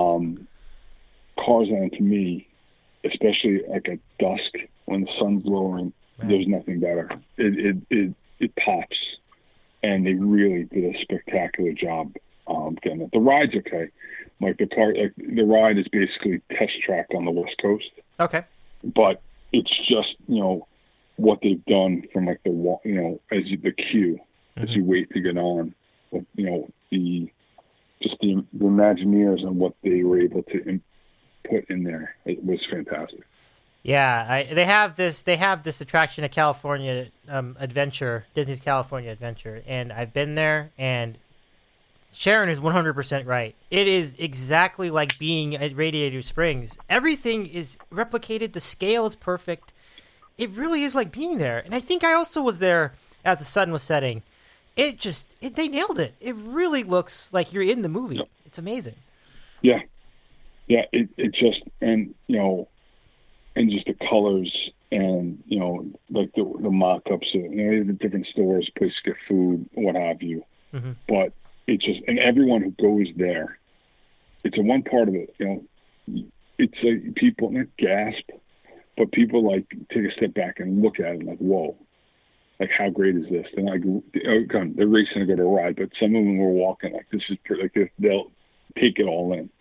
Cars Land, to me, especially like at dusk when the sun's lowering, there's nothing better. It pops, and they really did a spectacular job getting it. The ride's okay. Like the ride is basically test track on the West Coast. Okay. But it's just, you know, what they've done from like the queue as you wait to get on. You know, the Imagineers and what they were able to put in there. It was fantastic. Yeah, they have this attraction at California Adventure, Disney's California Adventure, and I've been there, and Sharon is 100% right. It is exactly like being at Radiator Springs. Everything is replicated. The scale is perfect. It really is like being there. And I think I also was there as the sun was setting. They nailed it. It really looks like you're in the movie. Yep. It's amazing. Yeah. Yeah, it just, and, you know, and just the colors and, you know, like the mock-ups, you know, the different stores, places to get food, what have you. Mm-hmm. But it just, and everyone who goes there, it's a one part of it, you know, it's like people not gasp, but people like take a step back and look at it like, whoa, like how great is this? And like, they're racing to go to a ride, but some of them were walking like this is like they'll take it all in.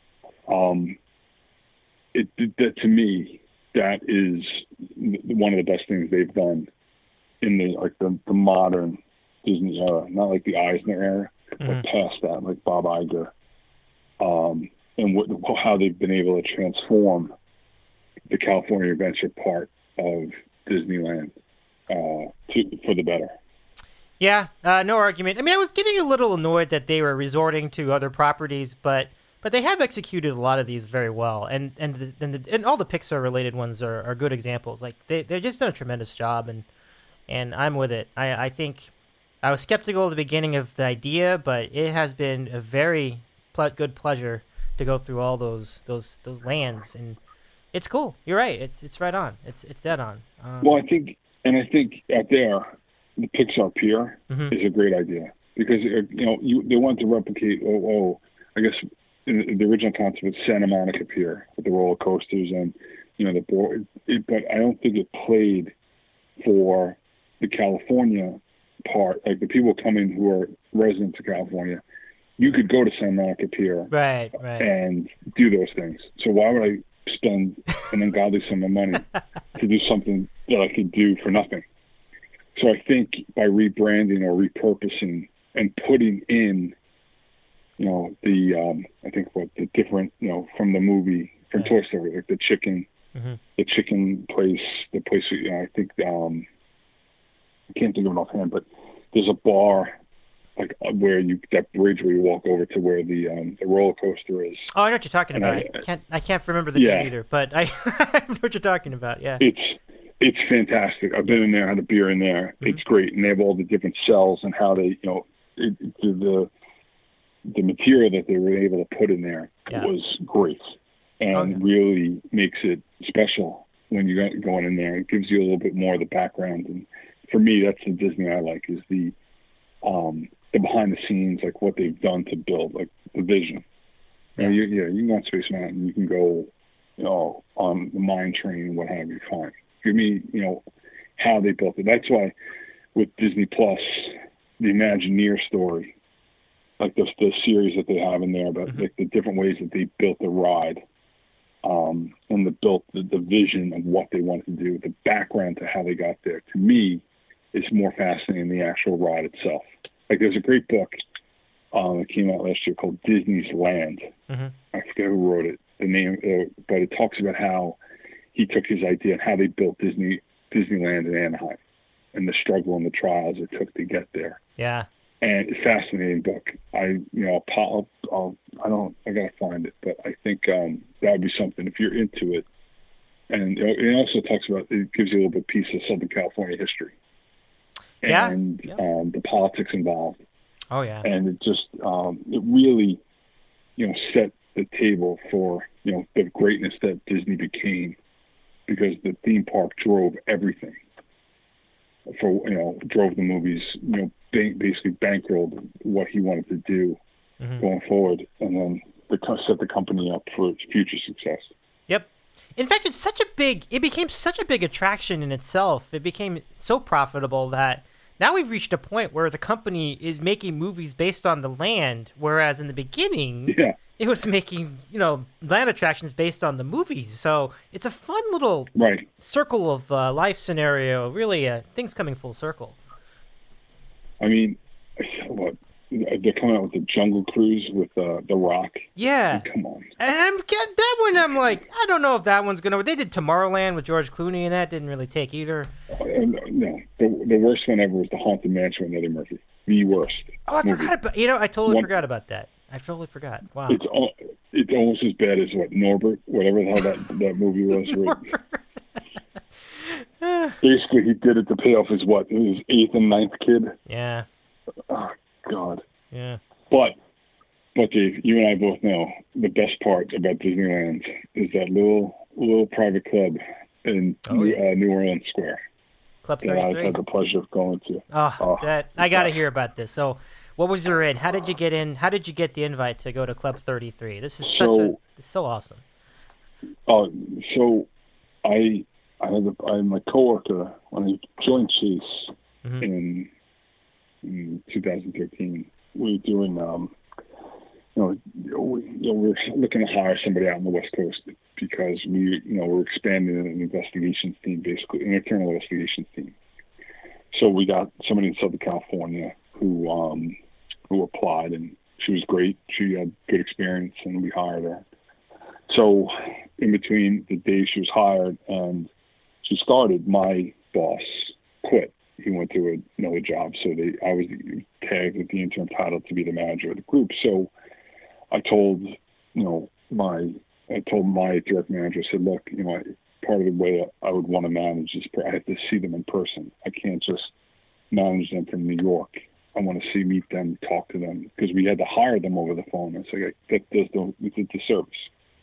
That to me, that is one of the best things they've done in the modern Disney era, not like the Eisner era, but past that, like Bob Iger, and how they've been able to transform the California Adventure part of Disneyland for the better. Yeah, no argument. I mean, I was getting a little annoyed that they were resorting to other properties, but they have executed a lot of these very well, and all the Pixar related ones are good examples. Like they've just done a tremendous job, and I'm with it. I think I was skeptical at the beginning of the idea, but it has been a very good pleasure to go through all those lands, and it's cool. You're right. It's right on. It's dead on. Well, I think out there, the Pixar Pier is a great idea because they want to replicate. I guess the original concept was Santa Monica Pier with the roller coasters and the board. But I don't think it played for the California part. Like the people coming who are residents of California, you could go to Santa Monica Pier, right, and do those things. So why would I spend an ungodly sum of money to do something that I could do for nothing? So I think by rebranding or repurposing and putting in, I think the different, from the movie, from Toy Story, like the chicken place, the place, I think, I can't think of it offhand, but there's a bar, like that bridge where you walk over to where the roller coaster is. Oh, I know what you're talking about. I can't remember the name either, but I know what you're talking about. Yeah, it's fantastic. I've been in there, had a beer in there. It's great, and they have all the different cells and how they, the material that they were able to put in there was great, and really makes it special when you're going in there. It gives you a little bit more of the background, and for me, that's the Disney I like, is the behind the scenes, like what they've done to build, like the vision. You can go on Space Mountain, you can go, on the mine train and what have you. Fine. Give me, how they built it. That's why with Disney Plus, the Imagineer story, like the series that they have in there, about like the different ways that they built the ride, and the vision of what they wanted to do, the background to how they got there. To me, is more fascinating than the actual ride itself. Like there's a great book that came out last year called Disney's Land. I forget who wrote it, the name, but it talks about how he took his idea and how they built Disneyland in Anaheim, and the struggle and the trials it took to get there. Yeah, and it's a fascinating book. I gotta find it, but I think that would be something if you're into it. And it also talks about, it gives you a little bit piece of Southern California history. And the politics involved. Oh yeah. And it just it really, set the table for the greatness that Disney became, because the theme park drove everything. Drove the movies, basically bankrolled what he wanted to do going forward, and then set the company up for future success. Yep. In fact, it became such a big attraction in itself. It became so profitable that now we've reached a point where the company is making movies based on the land, whereas in the beginning, it was making, land attractions based on the movies. So it's a fun little circle of life scenario, really, things coming full circle. I mean, they're coming out with the Jungle Cruise with The Rock. Yeah. Come on. And that one, I'm like, I don't know if that one's going to... They did Tomorrowland with George Clooney, and that didn't really take either. No. The worst one ever was The Haunted Mansion with Eddie Murphy. The worst. Oh, I forgot about... I totally forgot about that. I totally forgot. Wow. It's almost as bad as Norbert, whatever the hell that movie was. Basically, he did it to pay off his 8th and 9th kid. Yeah. Oh, God. Yeah. But Dave, you and I both know the best part about Disneyland is that little private club in New Orleans Square. Club 33. That I had the pleasure of going to. I got to hear about this. So, what was your in? How did you get in? How did you get the invite to go to Club 33? This is so awesome. So I had my coworker when I joined Chase in 2013. We were doing, we're looking to hire somebody out on the West Coast because we're expanding an investigations team, basically an internal investigations team. So we got somebody in Southern California who applied, and she was great. She had good experience, and we hired her. So in between the day she was hired and she started, my boss quit. He went to another job, so I was tagged with the interim title to be the manager of the group. So I told my direct manager, I said, look, part of the way I would want to manage is I have to see them in person. I can't just manage them from New York. I want to meet them, talk to them, because we had to hire them over the phone. It's like that does the disservice.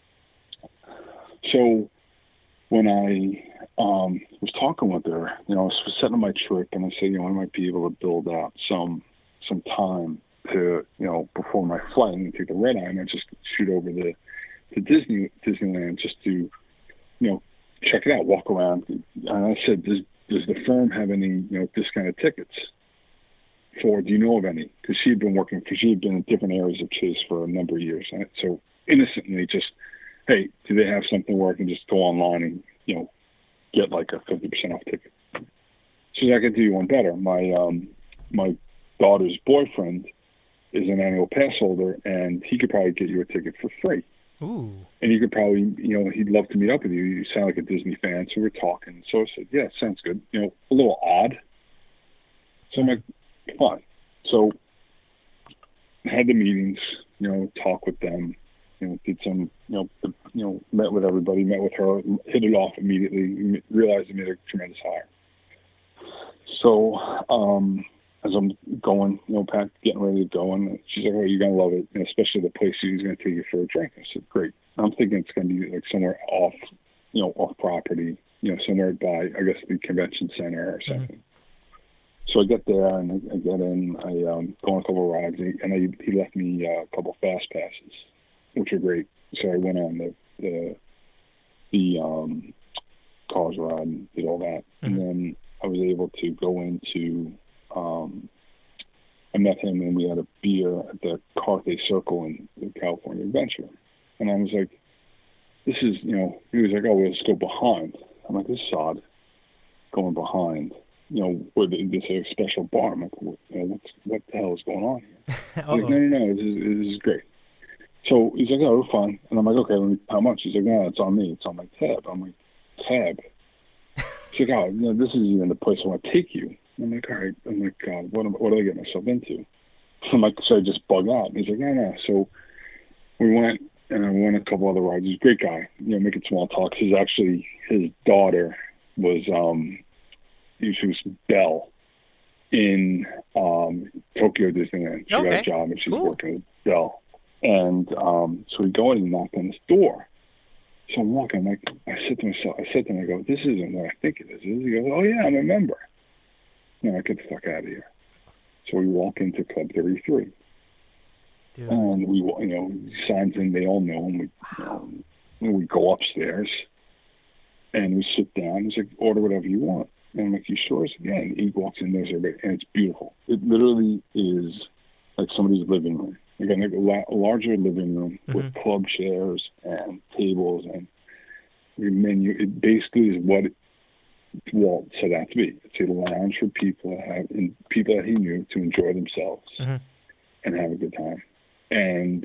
So when I was talking with her, I was setting my trip, and I said, I might be able to build out some time to, before my flight and take the red eye, and I just shoot over to Disneyland just to, check it out, walk around. And I said, does the firm have any, discounted tickets? Do you know of any? Because she had been in different areas of Chase for a number of years. And so innocently, just, hey, do they have something where I can just go online and, get like a 50% off ticket? She said, I could do you one better. My daughter's boyfriend is an annual pass holder, and he could probably get you a ticket for free. Ooh. And you could probably, he'd love to meet up with you. You sound like a Disney fan, so we're talking. So I said, yeah, sounds good. A little odd. So I'm like, fine. So I had the meetings, talk with them, did some, met with everybody, met with her, hit it off immediately, realized I made a tremendous hire. So as I'm going, getting ready to go, and she's like, oh, you're going to love it, and especially the place she's going to take you for a drink. I said, great. I'm thinking it's going to be like somewhere off property, somewhere by, I guess, the convention center or something. Mm-hmm. So I get there, and I get in, I go on a couple of rides, and he left me a couple fast passes, which are great. So I went on the cars ride and did all that. Mm-hmm. And then I was able to go into, I met him, and we had a beer at the Carthay Circle in the California Adventure. And I was like, this is, he was like, oh, well, let's go behind. I'm like, this is odd, going behind. Where this is a special bar. I'm like, what the hell is going on here? He's like, no, this is great. So he's like, oh, we're fine. And I'm like, okay, how much? He's like, no, it's on me. It's on my tab. I'm like, tab? He's like, oh, this is even the place I want to take you. I'm like, all right. I'm like, God, what do I get myself into? I'm like, so I just bug out. And he's like, no. So we went, and I went a couple other rides. He's a great guy, making small talk. His daughter was, she was Belle in Tokyo Disneyland. She got a job and she's working with Bell. And so we go in and knock on this door. So I'm walking, I said to myself, I go, this isn't what I think it is. He goes, oh yeah, I'm a member. No, get the fuck out of here. So we walk into Club 33. Dude. And we, signs in, they all know him. We go upstairs and we sit down. He's like, order whatever you want. And I'm like, you sure? And he walks in, there's everybody, and it's beautiful. It literally is like somebody's living room. Like a larger living room with club chairs and tables and your menu. It basically is what Walt set out to be. It's a lounge for people that he knew to enjoy themselves and have a good time. And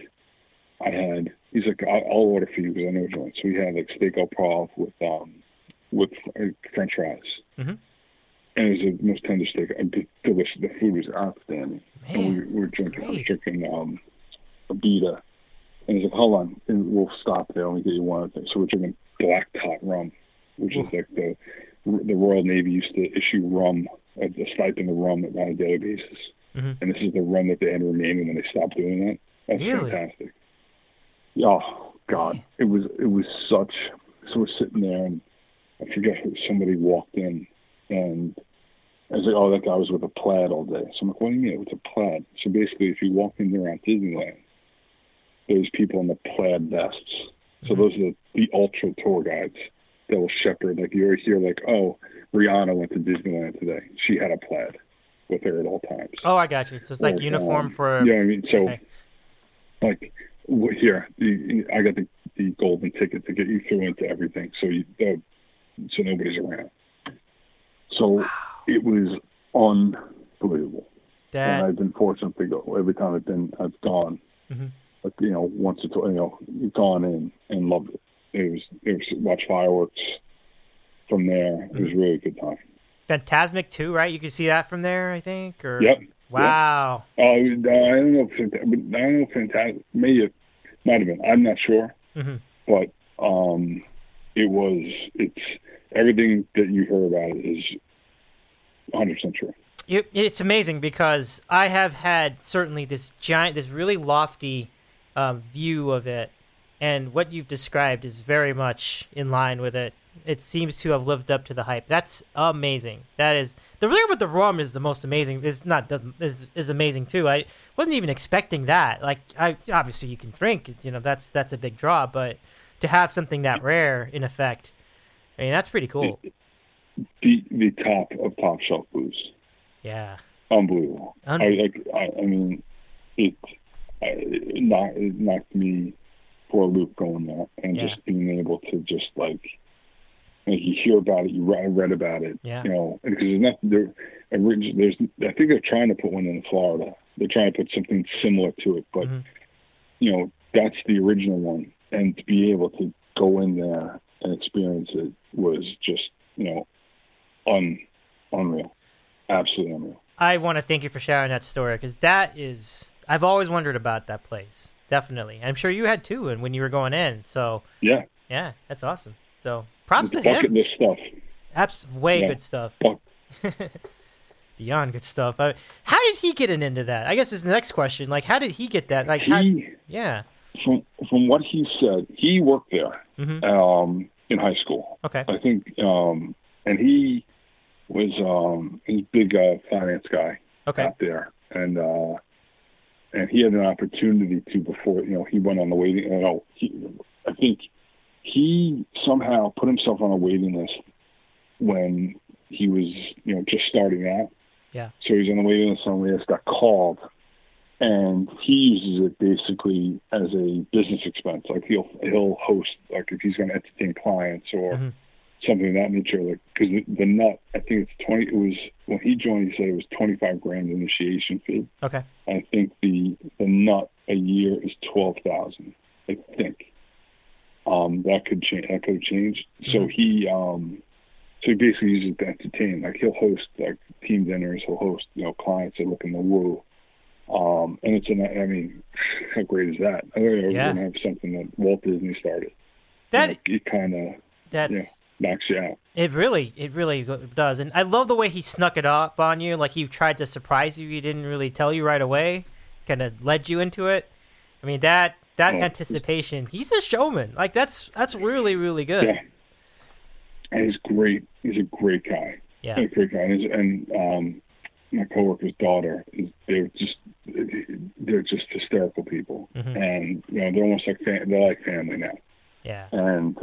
he's like, I'll order for you because I know what you want. So we had like steak au poivre with French fries. And it was the most tender steak. Delicious. The food was outstanding. Man, and we were drinking. I was drinking a Beta. And he's like, hold on, and we'll stop there and we get you one other thing. So we're drinking Black Tot rum, which is like the Royal Navy used to issue rum, a stipend of rum on a daily basis. And this is the rum that they had remaining when they stopped doing that. That's fantastic. Oh God, it was such. So we're sitting there, and I forget who, somebody walked in, and I was like, oh, that guy was with a plaid all day. So I'm like, what do you mean? It's a plaid. So basically, if you walk in there at Disneyland, there's people in the plaid vests. So those are the ultra tour guides that will shepherd. Like you always hear, like, oh, Rihanna went to Disneyland today. She had a plaid with her at all times. Oh, I got you. So it's like uniform for. Yeah, I mean, so like here, I got the golden ticket to get you through into everything. So so nobody's around. So it was unbelievable. And I've been fortunate to go every time I've gone. Like, once or twice, gone in and loved it. It was watch fireworks from there. It was really a good time. Fantasmic too, right? You could see that from there, I think. Or yep. Wow. Yep. I don't know. Fantasmic might have been. I'm not sure. But it's everything that you heard about it is 100% true. It's amazing because I have had certainly this really lofty view of it, and what you've described is very much in line with it. It seems to have lived up to the hype. That's amazing. That is the thing about the rum is the most amazing. Is amazing too. I wasn't even expecting that. Like, obviously you can drink. That's a big draw, but to have something that rare in effect, I mean, that's pretty cool. The top of top shelf booze. Yeah. Unbelievable. I mean, it knocked me for a loop going there, and just being able to just like you hear about it, I read about it, because there's nothing there. I think they're trying to put one in Florida. They're trying to put something similar to it, but that's the original one, and to be able to go in there and experience it was just unreal. Absolutely unreal. I want to thank you for sharing that story because I've always wondered about that place. Definitely. I'm sure you had too, and when you were going in. So yeah, that's awesome. So props to him. Bucket list stuff. Good stuff. Beyond good stuff. How did he get into that? I guess is the next question. Like, how did he get that? Like, From what he said, he worked there in high school. Okay. I think, and he was he's a big finance guy out there, and he had an opportunity to before he went on the waiting. I think he somehow put himself on a waiting list when he was just starting out. Yeah. So he's on the waiting list. Somebody else got called, and he uses it basically as a business expense. Like he'll host, like if he's going to entertain clients or something of that nature. Like because the nut, I think it's 20. It was when he joined. He said it was $25,000 initiation fee. Okay. I think the nut a year is $12,000. I think that could change. That could have changed. So he basically uses it to entertain. Like he'll host like team dinners. He'll host clients that look in the woo. And it's how great is that? We're going to have something that Walt Disney started. That's knocks you out. It really does. And I love the way he snuck it up on you. Like he tried to surprise you. He didn't really tell you right away. Kind of led you into it. I mean, that anticipation, he's a showman. Like that's really, really good. Yeah. And he's great. He's a great guy. Yeah. A great guy. And my coworker's daughter, they're just hysterical people. Mm-hmm. And, they're almost like, they're like family now. Yeah. And,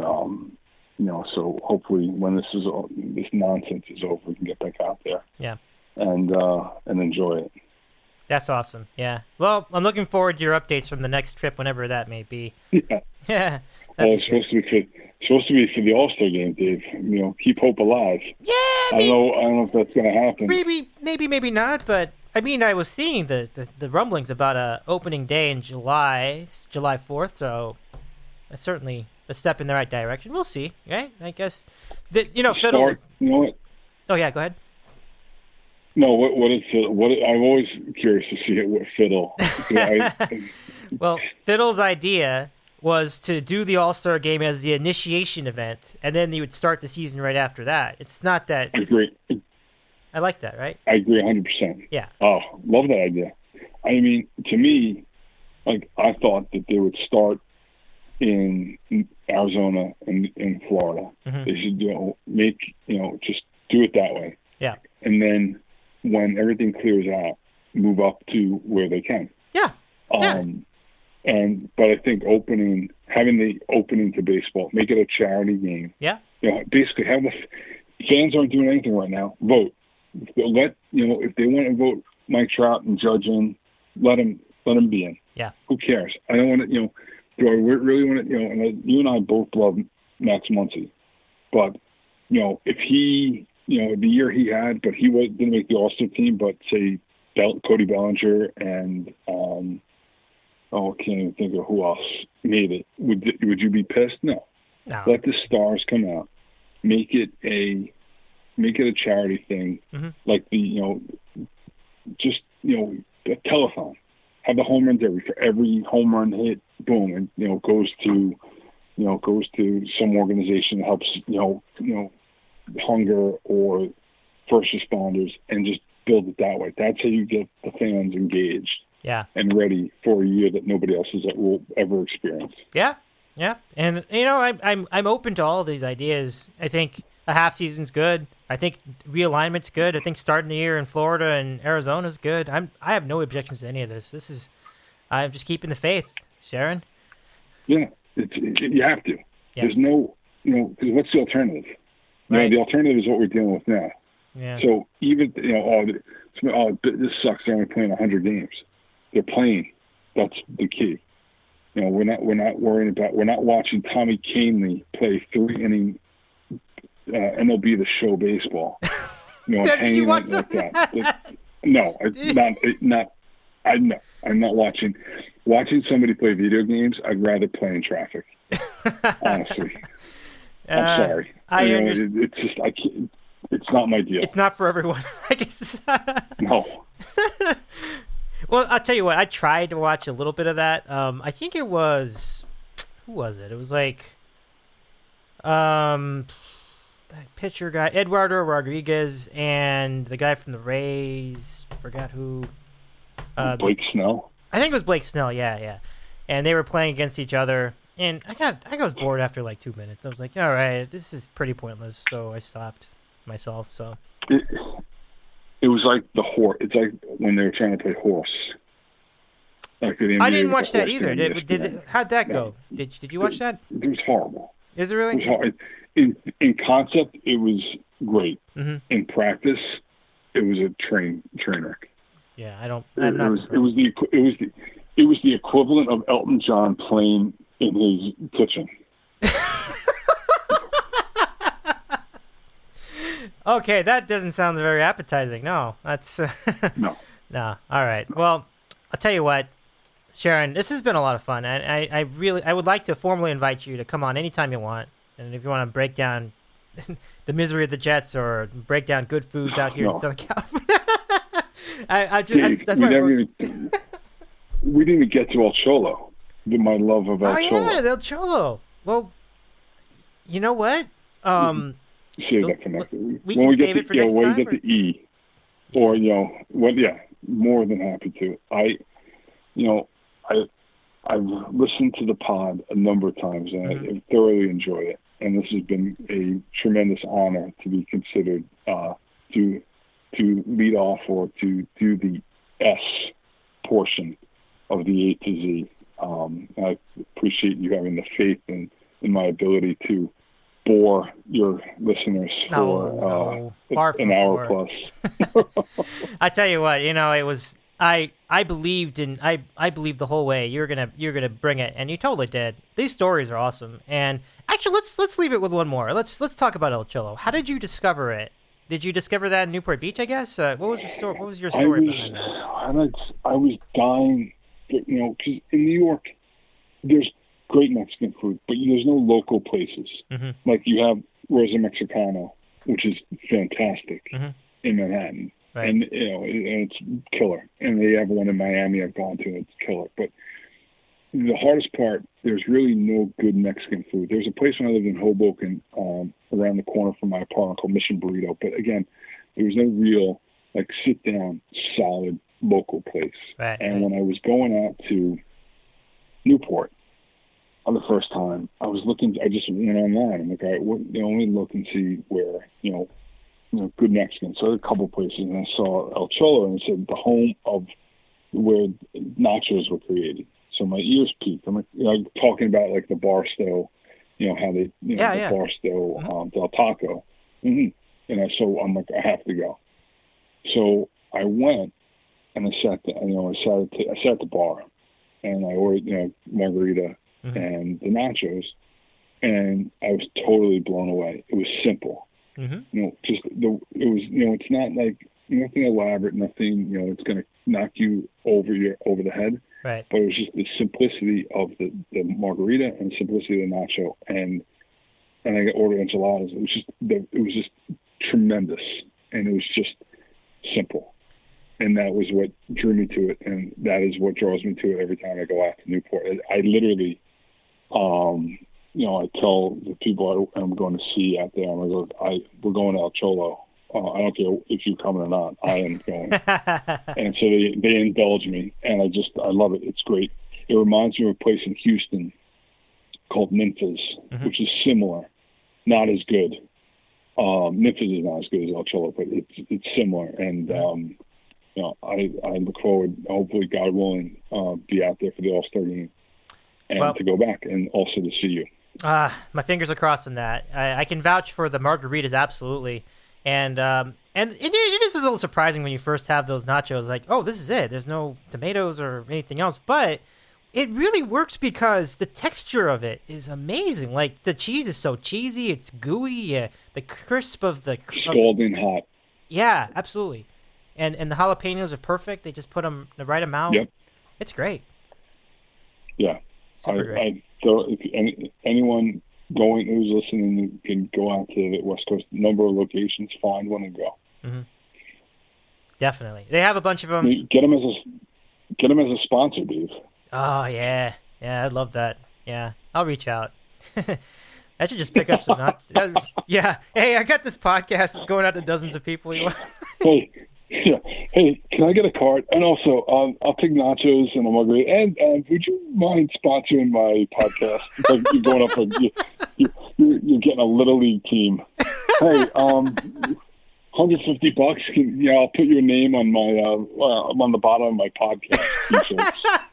so hopefully when this nonsense is over, we can get back out there. Yeah. And enjoy it. That's awesome. Yeah. Well, I'm looking forward to your updates from the next trip, whenever that may be. Yeah. Yeah. Well, it's supposed to be for the All-Star game, Dave. Keep hope alive. Yeah. I don't know if that's going to happen. Maybe not. But I mean, I was seeing the rumblings about a opening day in July 4th. So that's certainly a step in the right direction. We'll see, right? I guess that Fiddle. You know what? Oh yeah, go ahead. No, what is Fiddle? I'm always curious to see what Fiddle. Well, Fiddle's idea was to do the All-Star game as the initiation event, and then you would start the season right after that. It's not that. I agree. I like that, right? I agree 100%. Yeah. Oh, love that idea. I mean, to me, like I thought that they would start in Arizona and in Florida. Mm-hmm. They should just do it that way. Yeah. And then when everything clears out, move up to where they can. Yeah. But I think having the opening to baseball, make it a charity game. Yeah. Basically have the fans aren't doing anything right now. Vote. If they want to vote Mike Trout and Judge in, let them be in. Yeah. Who cares? I don't want to, do I really want to, and you and I both love Max Muncy, but, if he, the year he had, but he didn't make the All-Star team, but say Cody Bellinger and, I can't even think of who else made it. Would you be pissed? No. Let the stars come out. Make it a charity thing, mm-hmm. like a telethon. Have the home runs for every home run hit, boom, and goes to some organization that helps hunger or first responders, and just build it that way. That's how you get the fans engaged. Yeah. And ready for a year that nobody else will ever experience. Yeah. Yeah. And I'm open to all of these ideas. I think a half season's good. I think realignment's good. I think starting the year in Florida and Arizona is good. I have no objections to any of this. I'm just keeping the faith, Sharon. Yeah. You have to. Yeah. There's no, because what's the alternative? Right. The alternative is what we're dealing with now. Yeah. So even, this sucks. They're only playing 100 games. They're playing. That's the key. We're not worrying about. We're not watching Tommy Kahnle play 3-inning MLB The Show baseball. Did you watch like that? No, I'm not watching. Watching somebody play video games, I'd rather play in traffic. Honestly, I'm sorry. I understand. It's just I can't. It's not my deal. It's not for everyone, I guess. No. Well, I'll tell you what. I tried to watch a little bit of that. I think it was, who was it? It was like, that pitcher guy, Eduardo Rodriguez, and the guy from the Rays. Forgot who. Blake Snell. I think it was Blake Snell. Yeah. And they were playing against each other, and I was bored after like 2 minutes. I was like, all right, this is pretty pointless. So I stopped myself. So. It was like the horse. It's like when they were trying to play horse. Like I didn't watch that either. How'd that go? Did you watch that? It was horrible. Is it really? It was hard. In concept, it was great. Mm-hmm. In practice, it was a train wreck. Yeah, I don't. It was the equivalent of Elton John playing in his kitchen. Okay, that doesn't sound very appetizing. No, that's no. All right. Well, I'll tell you what, Sharon, this has been a lot of fun. I would like to formally invite you to come on anytime you want, and if you want to break down the misery of the Jets or break down good foods out here in Southern California. We didn't even get to El Cholo. My love of El Cholo. Oh yeah, El Cholo. Well, you know what? Save that for next week. We can save it for next time. When we get the E, or more than happy to. I've listened to the pod a number of times, and I thoroughly enjoy it. And this has been a tremendous honor to be considered to lead off or to do the S portion of the A to Z. I appreciate you having the faith in my ability to bore your listeners for an hour plus. I tell you what, it was I believed the whole way you're gonna bring it, and you totally did. These stories are awesome, and actually let's leave it with one more. Let's talk about El Cholo. How did you discover it? Did you discover that in Newport Beach? I guess. What was the story? What was your story behind that? I was dying, because in New York, there's great Mexican food, but there's no local places. Like you have Rosa Mexicano, which is fantastic in Manhattan. Right. And it's killer. And they have one in Miami I've gone to, and it's killer. But the hardest part, there's really no good Mexican food. There's a place when I lived in Hoboken, around the corner from my apartment called Mission Burrito. But again, there was no real sit down, solid local place. Right. And when I was going out to Newport on the first time, I just went online. I'm like, all right, let me look and see where good Mexican. So a couple places, and I saw El Cholo, and it said the home of where nachos were created. So my ears peaked. I'm talking about the Barstow, how they, the Barstow Del Taco. And I'm like, I have to go. So I went, and I sat at the bar, and I ordered, margarita and the nachos, and I was totally blown away. It was simple. It's not nothing elaborate, nothing, it's going to knock you over the head. Right. But it was just the simplicity of the margarita and the simplicity of the nacho. And I got ordered enchiladas. It was just tremendous. And it was just simple. And that was what drew me to it. And that is what draws me to it every time I go out to Newport. I literally, I tell the people I'm going to see out there, we're going to El Cholo. I don't care if you're coming or not. I am going. And so they indulge me, and I love it. It's great. It reminds me of a place in Houston called Memphis, which is similar, not as good. Memphis is not as good as El Cholo, but it's similar. And I look forward, hopefully, God willing, be out there for the All-Star game and to go back, and also to see you. My fingers are crossed on that. I can vouch for the margaritas, absolutely. And it is a little surprising when you first have those nachos, this is it. There's no tomatoes or anything else. But it really works because the texture of it is amazing. The cheese is so cheesy. It's gooey. The crisp of the... Scalding hot. Yeah, absolutely. And the jalapenos are perfect. They just put them the right amount. Yep. It's great. Yeah. Super great. If anyone who's listening can go out to the West Coast, number of locations, find one and go. Definitely. They have a bunch of them. Get them as a sponsor, Dave. Oh, yeah. Yeah, I'd love that. Yeah, I'll reach out. I should just pick up some nachos. Yeah. Hey, I got this podcast that's going out to dozens of people. Hey, can I get a card? And also, I'll take nachos and a margarita. And would you mind sponsoring my podcast? You're going up you're getting a little league team. Hey, $150. I'll put your name on my I'm on the bottom of my podcast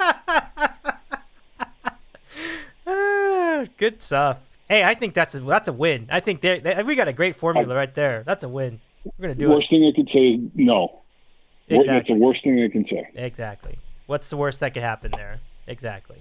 t-shirts. Good stuff. Hey, I think that's a win. I think we got a great formula right there. That's a win. We're gonna do worst thing I could say is no. Exactly. That's the worst thing I can say. Exactly. What's the worst that could happen there? Exactly.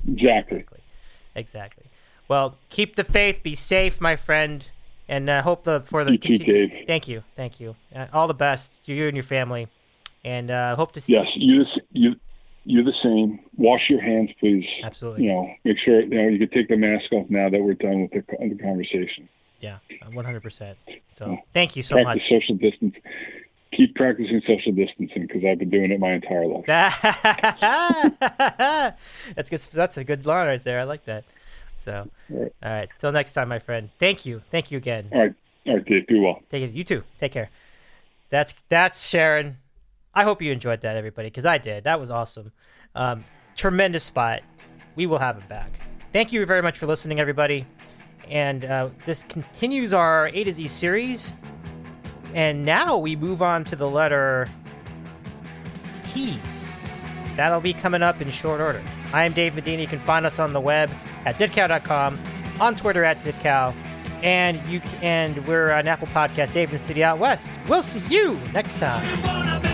Well, keep the faith. Be safe, my friend, and hope for the. You too, Dave. Thank you. All the best to you and your family, and hope to see. Yes, you're the same. Wash your hands, please. Absolutely. Make sure you can take the mask off now that we're done with the conversation. Yeah, 100%. So thank you so much. Practice social distance. Keep practicing social distancing because I've been doing it my entire life. That's good. That's a good line right there. I like that. So, all right. Till next time, my friend. Thank you. Thank you again. All right, Dave. Do well. Take it. You too. Take care. That's Sharon. I hope you enjoyed that, everybody, because I did. That was awesome. Tremendous spot. We will have him back. Thank you very much for listening, everybody. And this continues our A to Z series. And now we move on to the letter T. That'll be coming up in short order. I am Dave Medina. You can find us on the web at didcow.com, on Twitter at didcow, and we're on Apple Podcast, Dave in the City Out West. We'll see you next time.